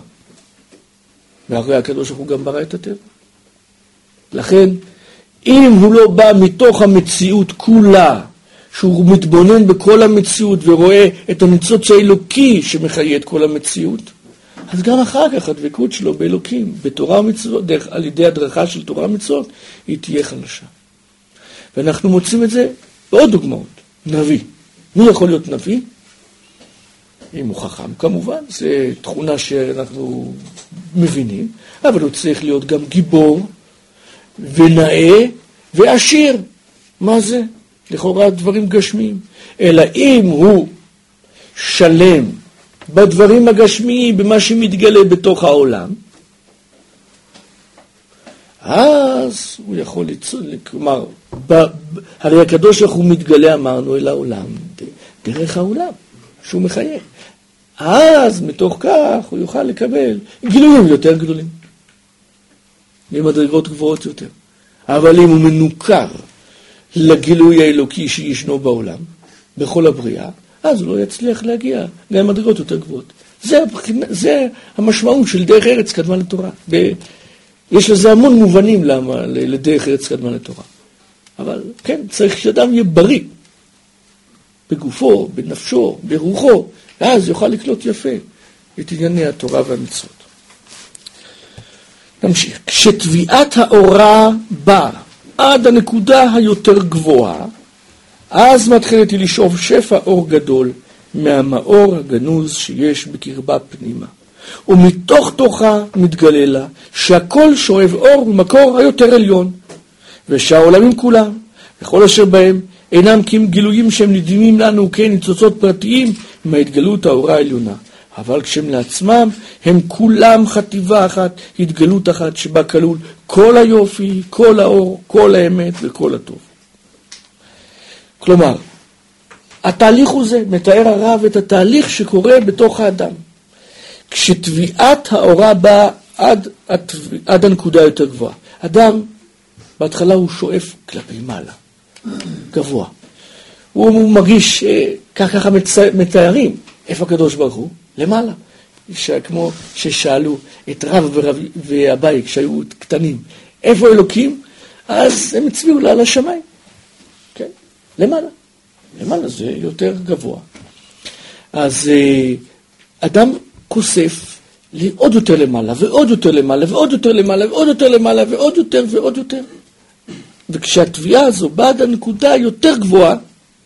והרי הקדוש ברוך הוא גם ברא את הטבע. לכן, אם הוא לא בא מתוך המציאות כולה, שהוא מתבונן בכל המציאות ורואה את הניצוץ האלוקי שמחיה את כל המציאות, אז גם אחר כך הדבקות שלו באלוקים, בתורה ומצוות, דרך, על ידי הדרכה של תורה ומצוות, היא תהיה חלשה. ואנחנו מוצאים את זה בעוד דוגמאות. נביא. מי יכול להיות נביא? אם הוא חכם, כמובן, זו תכונה שאנחנו מבינים, אבל הוא צריך להיות גם גיבור ונאה ועשיר. מה זה? לכאורה דברים גשמיים. אלא אם הוא שלם בדברים הגשמיים, במה שמתגלה בתוך העולם, אז הוא יכול ליצור, כלומר, ב, הרי הקדוש ברוך הוא מתגלה, אמרנו, אל העולם, דרך העולם, שהוא מחיה. אז מתוך כך הוא יוכל לקבל גילויים יותר גדולים, למדרגות גבוהות יותר. אבל אם הוא מנוכר לגילוי האלוקי שישנו בעולם, בכל הבריאה, אז הוא לא יצליח להגיע למדרגות יותר גבוהות. זה, זה המשמעות של דרך ארץ קדמה לתורה. יש לזה המון מובנים למה, לדרך ארץ קדמה לתורה. אבל כן, צריך שאדם יהיה בריא, בגופו, בנפשו, ברוחו, ואז יוכל לקלוט יפה את ענייני התורה והמצוות. נמשיך. כשתביעת האורה באה עד הנקודה היותר גבוהה, אז מתחילת היא לשאוב שפע אור גדול מהמאור הגנוז שיש בקרבה פנימה. ומתוך תוכה מתגלה לה שהכל שואב אור במקור היותר עליון, ושהעולמים כולם, וכל אשר בהם, אינם כי הם גילויים שהם נדימים לנו כניצוצות פרטיים מההתגלות האורה העליונה. אבל כשהם לעצמם, הם כולם חטיבה אחת, התגלות אחת שבה כלול כל היופי, כל האור, כל האמת וכל הטוב. כלומר, התהליך הוא זה, מתאר הרב את התהליך שקורה בתוך האדם. כשטביעת האורה באה עד, עד, עד הנקודה יותר גבוהה. אדם, בהתחלה הוא שואף כלפי מעלה, גבוה. הוא, הוא מרגיש, ככה מתארים, איפה הקדוש ברוך הוא? למעלה. כמו ששאלו את רב ורב ואביי כשהיו קטנים, איפה אלוקים? אז הם הצביעו לה לשמיים. כן? למעלה. למעלה זה יותר גבוה. אז אדם כוסף לעוד יותר למעלה, ועוד יותר למעלה, ועוד יותר למעלה, ועוד יותר למעלה, ועוד יותר ועוד יותר. וכשהתביעה הזו באה עד הנקודה יותר גבוהה,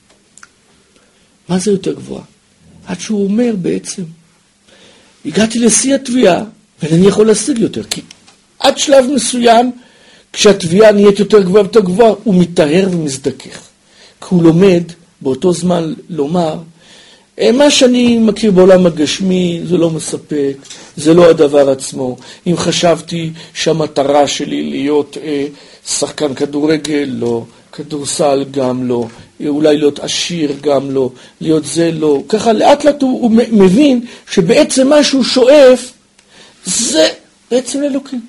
מה זה יותר גבוהה? עד שהוא אומר בעצם, הגעתי לשיא התביעה, ואני יכול להשיג יותר, כי עד שלב מסוים, כשהתביעה נהיית יותר גבוהה יותר גבוהה, הוא מתאר ומזדכך. כי הוא לומד באותו זמן לומר, מה שאני מכיר בעולם הגשמי זה לא מספק, זה לא הדבר עצמו. אם חשבתי שהמטרה שלי להיות אה, שחקן כדורגל, לא, כדורסל גם לא, אולי להיות עשיר גם לא, להיות זה לא. ככה לאט לאט הוא, הוא מבין שבעצם מה שהוא שואף זה בעצם אלוקים.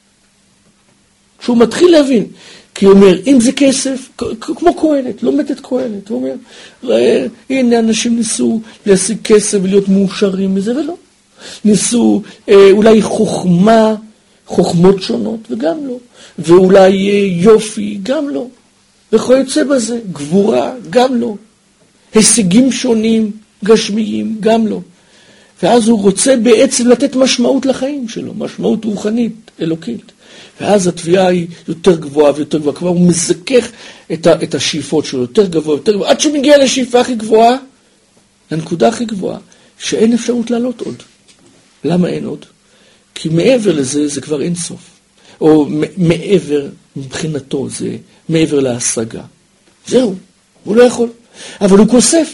כשהוא מתחיל להבין, כי הוא אומר, אם זה כסף, כמו קהלת, לומד את קהלת, הוא אומר, הנה אנשים ניסו להשיג כסף ולהיות מאושרים מזה ולא. ניסו אולי חוכמה, חוכמות שונות וגם לא. ואולי יופי, גם לא. וכיוצא בזה, גבורה, גם לא. הישגים שונים, גשמיים, גם לא. ואז הוא רוצה בעצם לתת משמעות לחיים שלו, משמעות רוחנית, אלוקית. ואז התביעה היא יותר גבוהה ויותר גבוהה, כבר הוא מזכך את, ה, את השאיפות שלו, יותר גבוה, יותר גבוה, עד שמגיע לשאיפה הכי גבוהה, לנקודה הכי גבוהה, שאין אפשרות לעלות עוד. למה אין עוד? כי מעבר לזה, זה כבר אין סוף. או מעבר, מבחינתו, זה מעבר להשגה. זהו, הוא לא יכול. אבל הוא כוסף.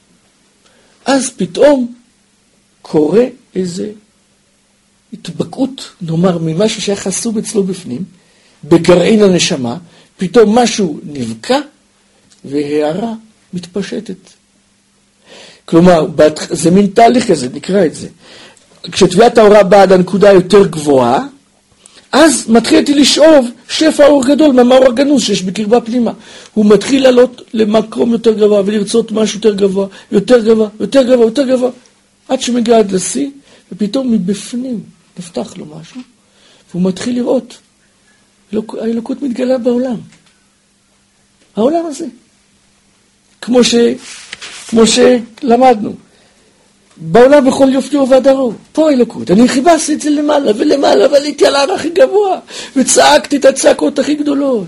אז פתאום קורה איזה התבקעות, נאמר, ממשהו שהיה חסום אצלו בפנים, בגרעין הנשמה, פתאום משהו נבקע, והערה מתפשטת. כלומר, זה מין תהליך כזה, נקרא את זה. כשטביעת האורה באה עד הנקודה יותר גבוהה, אז מתחילתי לשאוב שפע האור גדול מהמאור הגנוז שיש בקרבה פנימה. הוא מתחיל לעלות למקום יותר גבוה, ולרצות משהו יותר גבוה, יותר גבוה, יותר גבוה, יותר גבוה, עד שמגיע עד לשיא, ופתאום מבפנים נפתח לו משהו, והוא מתחיל לראות. האלוקות מתגלה בעולם. העולם הזה. כמו ש... כמו שלמדנו. בעולם בכל יופיו והדרו. פה האלוקות. אני חיפשתי את זה למעלה ולמעלה, ועליתי על ההר הכי גבוה, וצעקתי את הצעקות הכי גדולות.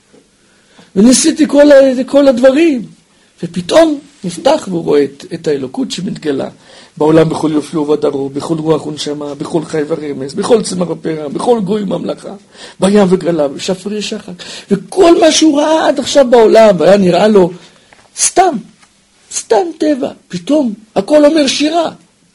וניסיתי כל, כל הדברים. ופתאום נפתח והוא רואה את, את האלוקות שמתגלה. בעולם בכל יופיו ודרו, בכל רוח ונשמה, בכל חי ורמז, בכל צמר הפרא, בכל גוי ממלכה, בים וגרלה, בשפרי שחק. וכל מה שהוא ראה עד עכשיו בעולם, והיה נראה לו סתם, סתם טבע. פתאום הכל אומר שירה.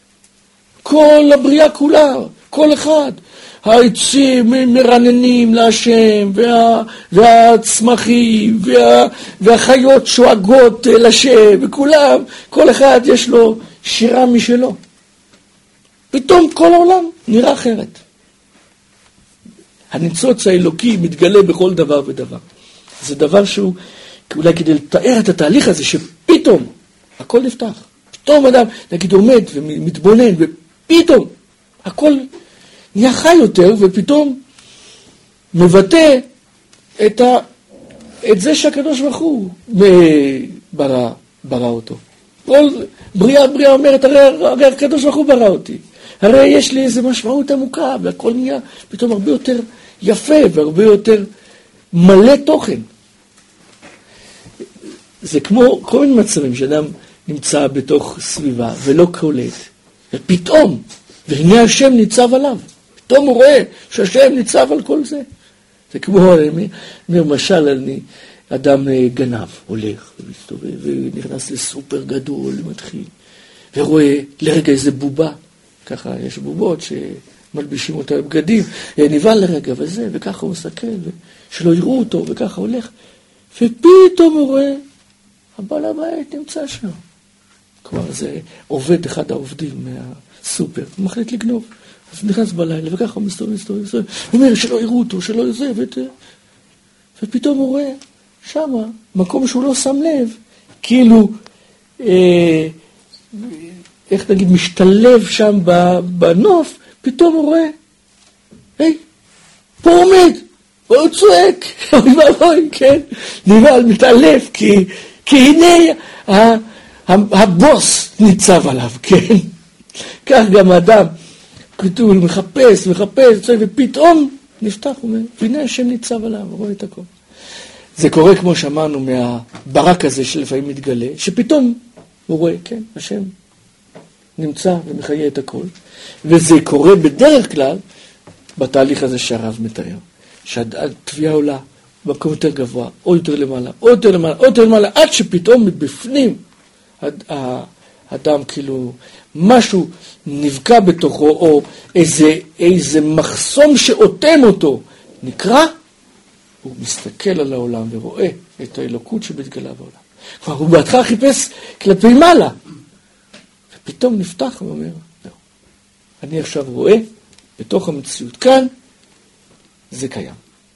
כל הבריאה כולה, כל אחד. העצים מרננים להשם, וה, והצמחים, וה, והחיות שואגות לשם, וכולם, כל אחד יש לו שירה משלו. פתאום כל העולם נראה אחרת. הניצוץ האלוקי מתגלה בכל דבר ודבר. זה דבר שהוא, אולי כדי לתאר את התהליך הזה, שפתאום הכל נפתח. פתאום אדם, נגיד, עומד ומתבונן, ופתאום הכל נהיה חי יותר, ופתאום מבטא את, ה, את זה שהקדוש ברוך הוא ברא, ברא אותו. כל בריאה בריאה אומרת, הרי, הרי הקדוש ברוך הוא ברא אותי. הרי יש לי איזו משמעות עמוקה, והכל נהיה פתאום הרבה יותר יפה, והרבה יותר מלא תוכן. זה כמו כל מיני מצבים שאדם נמצא בתוך סביבה ולא קולט, ופתאום, והנה השם ניצב עליו. פתאום הוא רואה שהשם ניצב על כל זה. זה כמו, אני אומר, משל, אני, אדם גנב, הולך ומסתובב, ונכנס לסופר גדול, מתחיל, ורואה לרגע איזה בובה, ככה יש בובות שמלבישים אותה בבגדים, נבהל לרגע וזה, וככה הוא מסתכל, שלא יראו אותו, וככה הולך, ופתאום הוא רואה הבעל הבית נמצא שם. כבר זה עובד אחד העובדים מהסופר, הוא מחליט לגנוב. אז נכנס בלילה, וככה הוא מסתובב, מסתובב, מסתובב. הוא אומר שלא יראו אותו, שלא יזה, ות... ופתאום הוא רואה שמה, מקום שהוא לא שם לב, כאילו, אה, איך נגיד, משתלב שם בנוף, פתאום הוא רואה, היי, פה עומד, הוא צועק, אוי ואבוי, כן, נבהל, מתעלף, כי, כי הנה ה, ה, הבוס ניצב עליו, כן. כך גם האדם, כתוב, מחפש, מחפש, צועק, ופתאום נפתח, הוא אומר, והנה השם ניצב עליו, הוא רואה את הכל. זה קורה כמו שאמרנו מהברק הזה שלפעמים מתגלה, שפתאום הוא רואה, כן, השם נמצא ומחיה את הכל. וזה קורה בדרך כלל בתהליך הזה שהרב מתאר. שהתביעה עולה במקום יותר גבוה, או יותר למעלה, או יותר למעלה, או יותר למעלה, עד שפתאום מבפנים האדם כאילו משהו נבקע בתוכו, או איזה, איזה מחסום שאותם אותו נקרא, הוא מסתכל על העולם ורואה את האלוקות שמתגלה בעולם. כלומר, הוא בהתחלה חיפש כלפי מעלה. ופתאום נפתח ואומר, לא. אני עכשיו רואה בתוך המציאות כאן, זה קיים.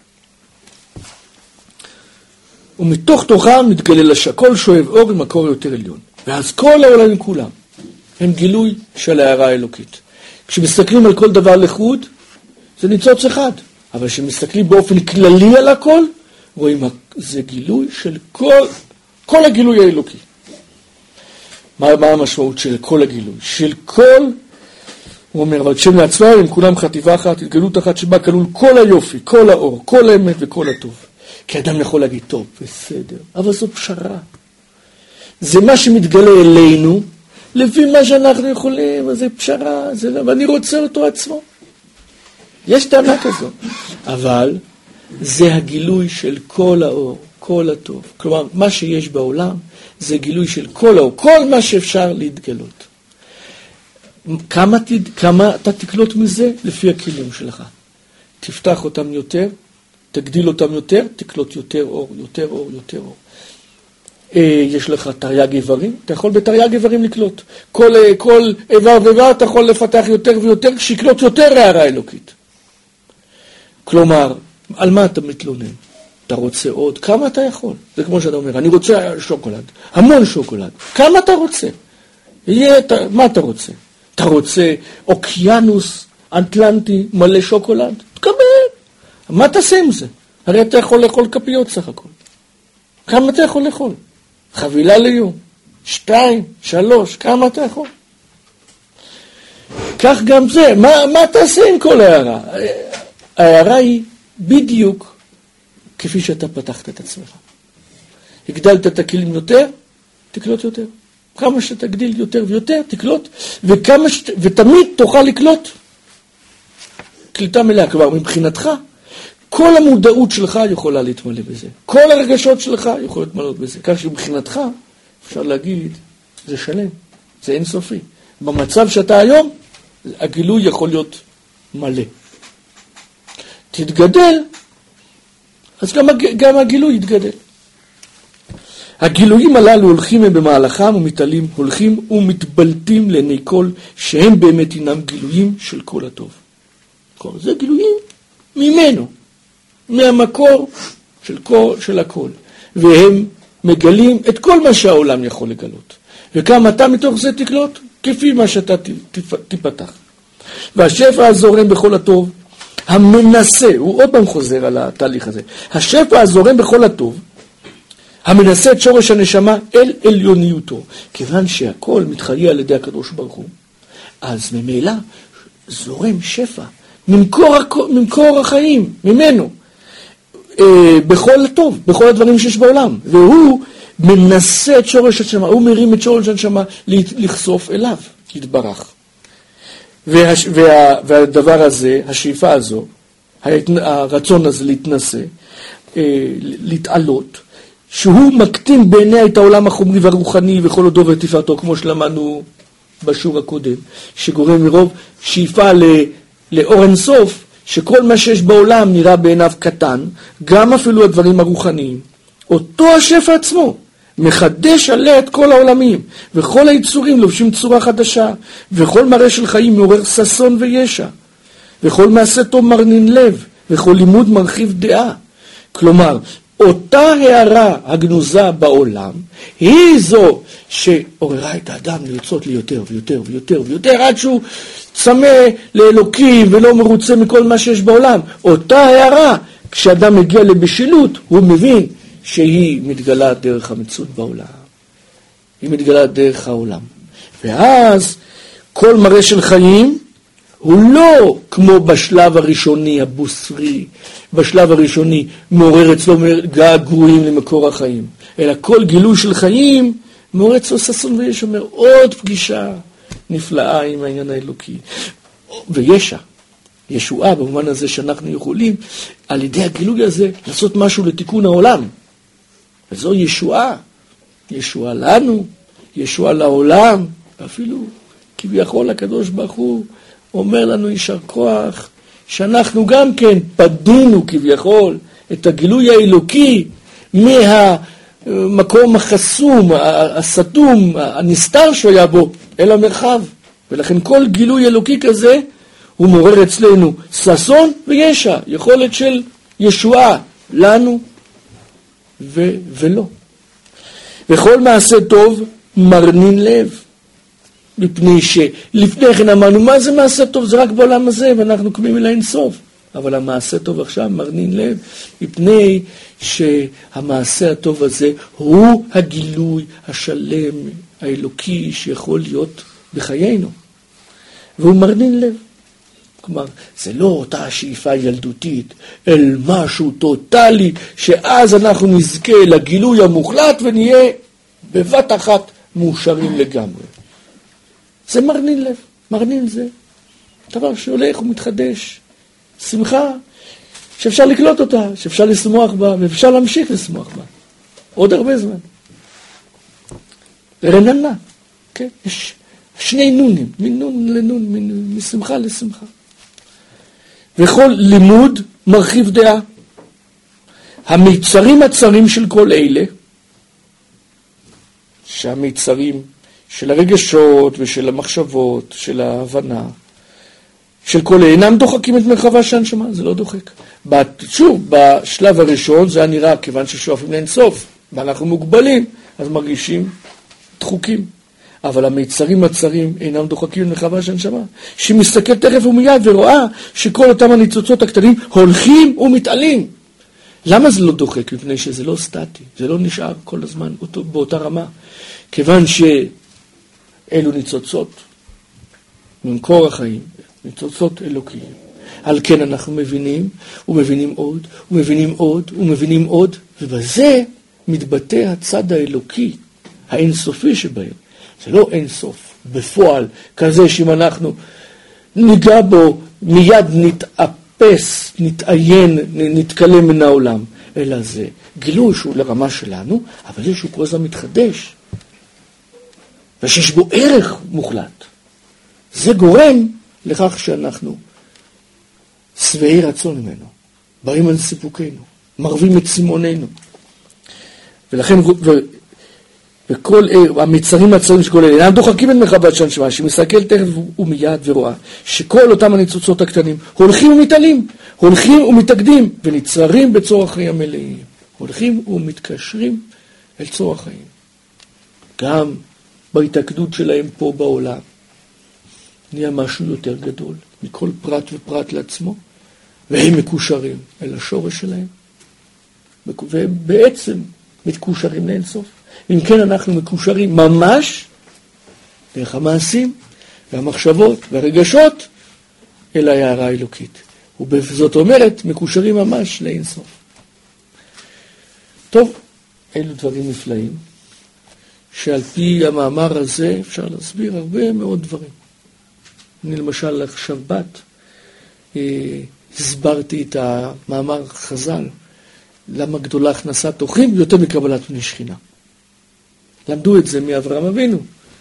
ומתוך תוכם מתגלה לשכל שואב אור במקור יותר עליון. ואז כל העולמים כולם הם גילוי של ההערה האלוקית. כשמסתכלים על כל דבר לחוד, זה ניצוץ אחד. אבל כשמסתכלים באופן כללי על הכל, רואים זה גילוי של כל, כל הגילוי האלוקי. מה, מה המשמעות של כל הגילוי? של כל, הוא אומר, אבל כשם לעצמם הם כולם חטיבה אחת, התגלות אחת שבה כלול כל היופי, כל האור, כל האמת וכל הטוב. כי אדם יכול להגיד, טוב, בסדר, אבל זו פשרה. זה מה שמתגלה אלינו, לפי מה שאנחנו יכולים, אז זה פשרה, זה לא, ואני רוצה אותו עצמו. יש טענה כזו, אבל זה הגילוי של כל האור, כל הטוב. כלומר, מה שיש בעולם זה גילוי של כל האור, כל מה שאפשר להתגלות. כמה, כמה אתה תקלוט מזה? לפי הכלים שלך. תפתח אותם יותר, תגדיל אותם יותר, תקלוט יותר אור, יותר אור, יותר אור. יש לך תרי"ג איברים, אתה יכול בתרי"ג איברים לקלוט. כל, כל איבר ואיבר אתה יכול לפתח יותר ויותר, שיקלוט יותר הערה אלוקית. כלומר, על מה אתה מתלונן? אתה רוצה עוד? כמה אתה יכול? זה כמו שאתה אומר, אני רוצה שוקולד, המון שוקולד. כמה אתה רוצה? יהיה, אתה, מה אתה רוצה? אתה רוצה אוקיינוס אטלנטי מלא שוקולד? תקבל. מה תעשה עם זה? הרי אתה יכול לאכול כפיות סך הכל. כמה אתה יכול לאכול? חבילה ליום. שתיים, שלוש, כמה אתה יכול? כך גם זה. מה, מה תעשה עם כל הערה? ההערה היא בדיוק כפי שאתה פתחת את עצמך. הגדלת את הכלים יותר, תקלוט יותר. כמה שתגדיל יותר ויותר, תקלוט, וכמה שת... ותמיד תוכל לקלוט קליטה מלאה. כלומר, מבחינתך, כל המודעות שלך יכולה להתמלא בזה. כל הרגשות שלך יכולות להתמלא בזה. כך שמבחינתך, אפשר להגיד, זה שלם, זה אינסופי. במצב שאתה היום, הגילוי יכול להיות מלא. תתגדל, אז גם, גם הגילוי יתגדל. הגילויים הללו הולכים הם במהלכם ומתעלים, הולכים ומתבלטים לעיני כל, שהם באמת אינם גילויים של כל הטוב. זה גילויים ממנו, מהמקור של, כל, של הכל. והם מגלים את כל מה שהעולם יכול לגלות. וכמה אתה מתוך זה תקלוט, כפי מה שאתה תיפתח. והשפע הזורם בכל הטוב, המנסה, הוא עוד פעם חוזר על התהליך הזה, השפע הזורם בכל הטוב, המנסה את שורש הנשמה אל עליוניותו, כיוון שהכל מתחיה על ידי הקדוש ברוך הוא, אז ממילא זורם שפע, ממקור, ממקור החיים, ממנו, אה, בכל הטוב, בכל הדברים שיש בעולם, והוא מנסה את שורש הנשמה, הוא מרים את שורש הנשמה לחשוף אליו, יתברך. וה, וה, והדבר הזה, השאיפה הזו, הרצון הזה להתנסה, להתעלות, שהוא מקטין בעיני את העולם החומרי והרוחני וכל הודו ותפארתו, כמו שלמדנו בשיעור הקודם, שגורם מרוב שאיפה לאור אינסוף, שכל מה שיש בעולם נראה בעיניו קטן, גם אפילו הדברים הרוחניים. אותו השפע עצמו מחדש עליה את כל העולמים, וכל היצורים לובשים צורה חדשה, וכל מראה של חיים מעורר ששון וישע, וכל מעשה טוב מרנין לב, וכל לימוד מרחיב דעה. כלומר, אותה הערה הגנוזה בעולם, היא זו שעוררה את האדם לרצות לי יותר ויותר ויותר ויותר, עד שהוא צמא לאלוקים ולא מרוצה מכל מה שיש בעולם. אותה הערה, כשאדם מגיע לבשילות, הוא מבין שהיא מתגלה דרך המציאות בעולם. היא מתגלה דרך העולם. ואז כל מראה של חיים הוא לא כמו בשלב הראשוני, הבוסרי, בשלב הראשוני מעורר אצלו געגועים למקור החיים, אלא כל גילוי של חיים מעורר אצלו ששון וישע, אומר עוד פגישה נפלאה עם העניין האלוקי. וישע, ישועה במובן הזה שאנחנו יכולים על ידי הגילוי הזה לעשות משהו לתיקון העולם. וזו ישועה, ישועה לנו, ישועה לעולם, אפילו כביכול הקדוש ברוך הוא אומר לנו יישר כוח, שאנחנו גם כן פדינו כביכול את הגילוי האלוקי מהמקום החסום, הסתום, הנסתר שהיה בו, אל המרחב. ולכן כל גילוי אלוקי כזה הוא מעורר אצלנו ששון וישע, יכולת של ישועה לנו ו- ולא. וכל מעשה טוב מרנין לב. מפני שלפני כן אמרנו, מה זה מעשה טוב? זה רק בעולם הזה, ואנחנו קמים אל האין סוף. אבל המעשה טוב עכשיו מרנין לב, מפני שהמעשה הטוב הזה הוא הגילוי השלם, האלוקי, שיכול להיות בחיינו. והוא מרנין לב. כלומר, זה לא אותה השאיפה ילדותית, אל משהו טוטלי, שאז אנחנו נזכה לגילוי המוחלט ונהיה בבת אחת מאושרים לגמרי. זה מרנין לב, מרנין זה דבר שהולך ומתחדש, שמחה שאפשר לקלוט אותה, שאפשר לשמוח בה, ואפשר להמשיך לשמוח בה, עוד הרבה זמן. רננה, כן? יש שני נונים, מנון לנון, משמחה לשמחה. וכל לימוד מרחיב דעה. המיצרים הצרים של כל אלה, שהמיצרים של הרגשות ושל המחשבות, של ההבנה, של כל אלה, אינם דוחקים את מרחבה של הנשמה, זה לא דוחק. שוב, בשלב הראשון זה היה נראה, כיוון ששואפים לאין סוף, ואנחנו מוגבלים, אז מרגישים דחוקים. אבל המיצרים הצרים אינם דוחקים את מרחבה של הנשמה, שמסתכל תכף ומיד ורואה שכל אותם הניצוצות הקטנים הולכים ומתעלים. למה זה לא דוחק? מפני שזה לא סטטי, זה לא נשאר כל הזמן אותו, באותה רמה. כיוון שאלו ניצוצות ממקור החיים, ניצוצות אלוקיים. על כן אנחנו מבינים, ומבינים עוד, ומבינים עוד, ומבינים עוד, ובזה מתבטא הצד האלוקי, האינסופי שבהם. זה לא אינסוף, בפועל, כזה שאם אנחנו ניגע בו, מיד נתאפס, נתעיין, נתקלם מן העולם. אלא זה גילוי שהוא לרמה שלנו, אבל זה שהוא כל הזמן מתחדש. ושיש בו ערך מוחלט. זה גורם לכך שאנחנו שבעי רצון ממנו, באים על סיפוקנו, מרבים את סימוננו. ולכן, ו, וכל המצרים הצרים של כל אלה, אינם דוחקים את מרחבת של הנשמה, שמסתכל תכף ומיד ורואה, שכל אותם הניצוצות הקטנים הולכים ומתעלים, הולכים ומתאגדים, ונצררים בצור החיים המלאים. הולכים ומתקשרים אל צור החיים. גם בהתאגדות שלהם פה בעולם, נהיה משהו יותר גדול, מכל פרט ופרט לעצמו, והם מקושרים אל השורש שלהם, והם בעצם מתקושרים לאינסוף. אם כן אנחנו מקושרים ממש דרך המעשים והמחשבות והרגשות אל ההערה האלוקית. ובזאת אומרת, מקושרים ממש לאינסוף. טוב, אלו דברים נפלאים, שעל פי המאמר הזה אפשר להסביר הרבה מאוד דברים. אני למשל שבת אה, הסברתי את המאמר חז"ל, למה גדולה הכנסת אורחים יותר מקבלת פני שכינה. למדו את זה מאברהם אבינו,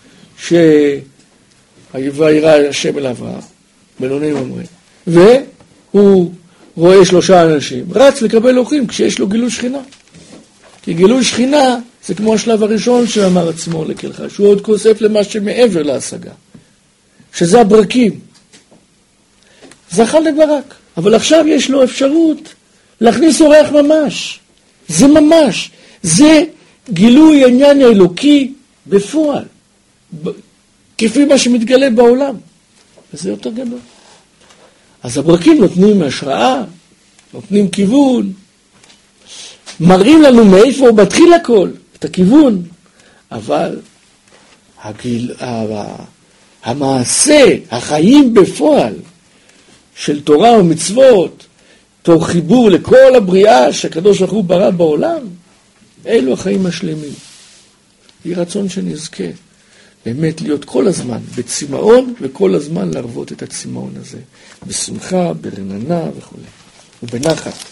וירא השם אל אברהם, בינוני ממרא, והוא רואה שלושה אנשים, רץ לקבל אורחים כשיש לו גילוי שכינה. כי גילוי שכינה זה כמו השלב הראשון שאמר עצמו לקלך, שהוא עוד כוסף למה שמעבר להשגה, שזה הברקים. זכה לברק, אבל עכשיו יש לו אפשרות להכניס אורח ממש. זה ממש, זה גילוי העניין האלוקי בפועל, כפי מה שמתגלה בעולם. וזה יותר גדול. אז הברקים נותנים השראה, נותנים כיוון, מראים לנו מאיפה הוא מתחיל הכל, את הכיוון, אבל הגיל, המעשה, החיים בפועל של תורה ומצוות, תוך חיבור לכל הבריאה שהקדוש ברוך הוא ברא בעולם, אלו החיים השלמים. יהי רצון שנזכה באמת להיות כל הזמן בצמאון, וכל הזמן להרבות את הצמאון הזה, בשמחה, ברננה וכו', ובנחת.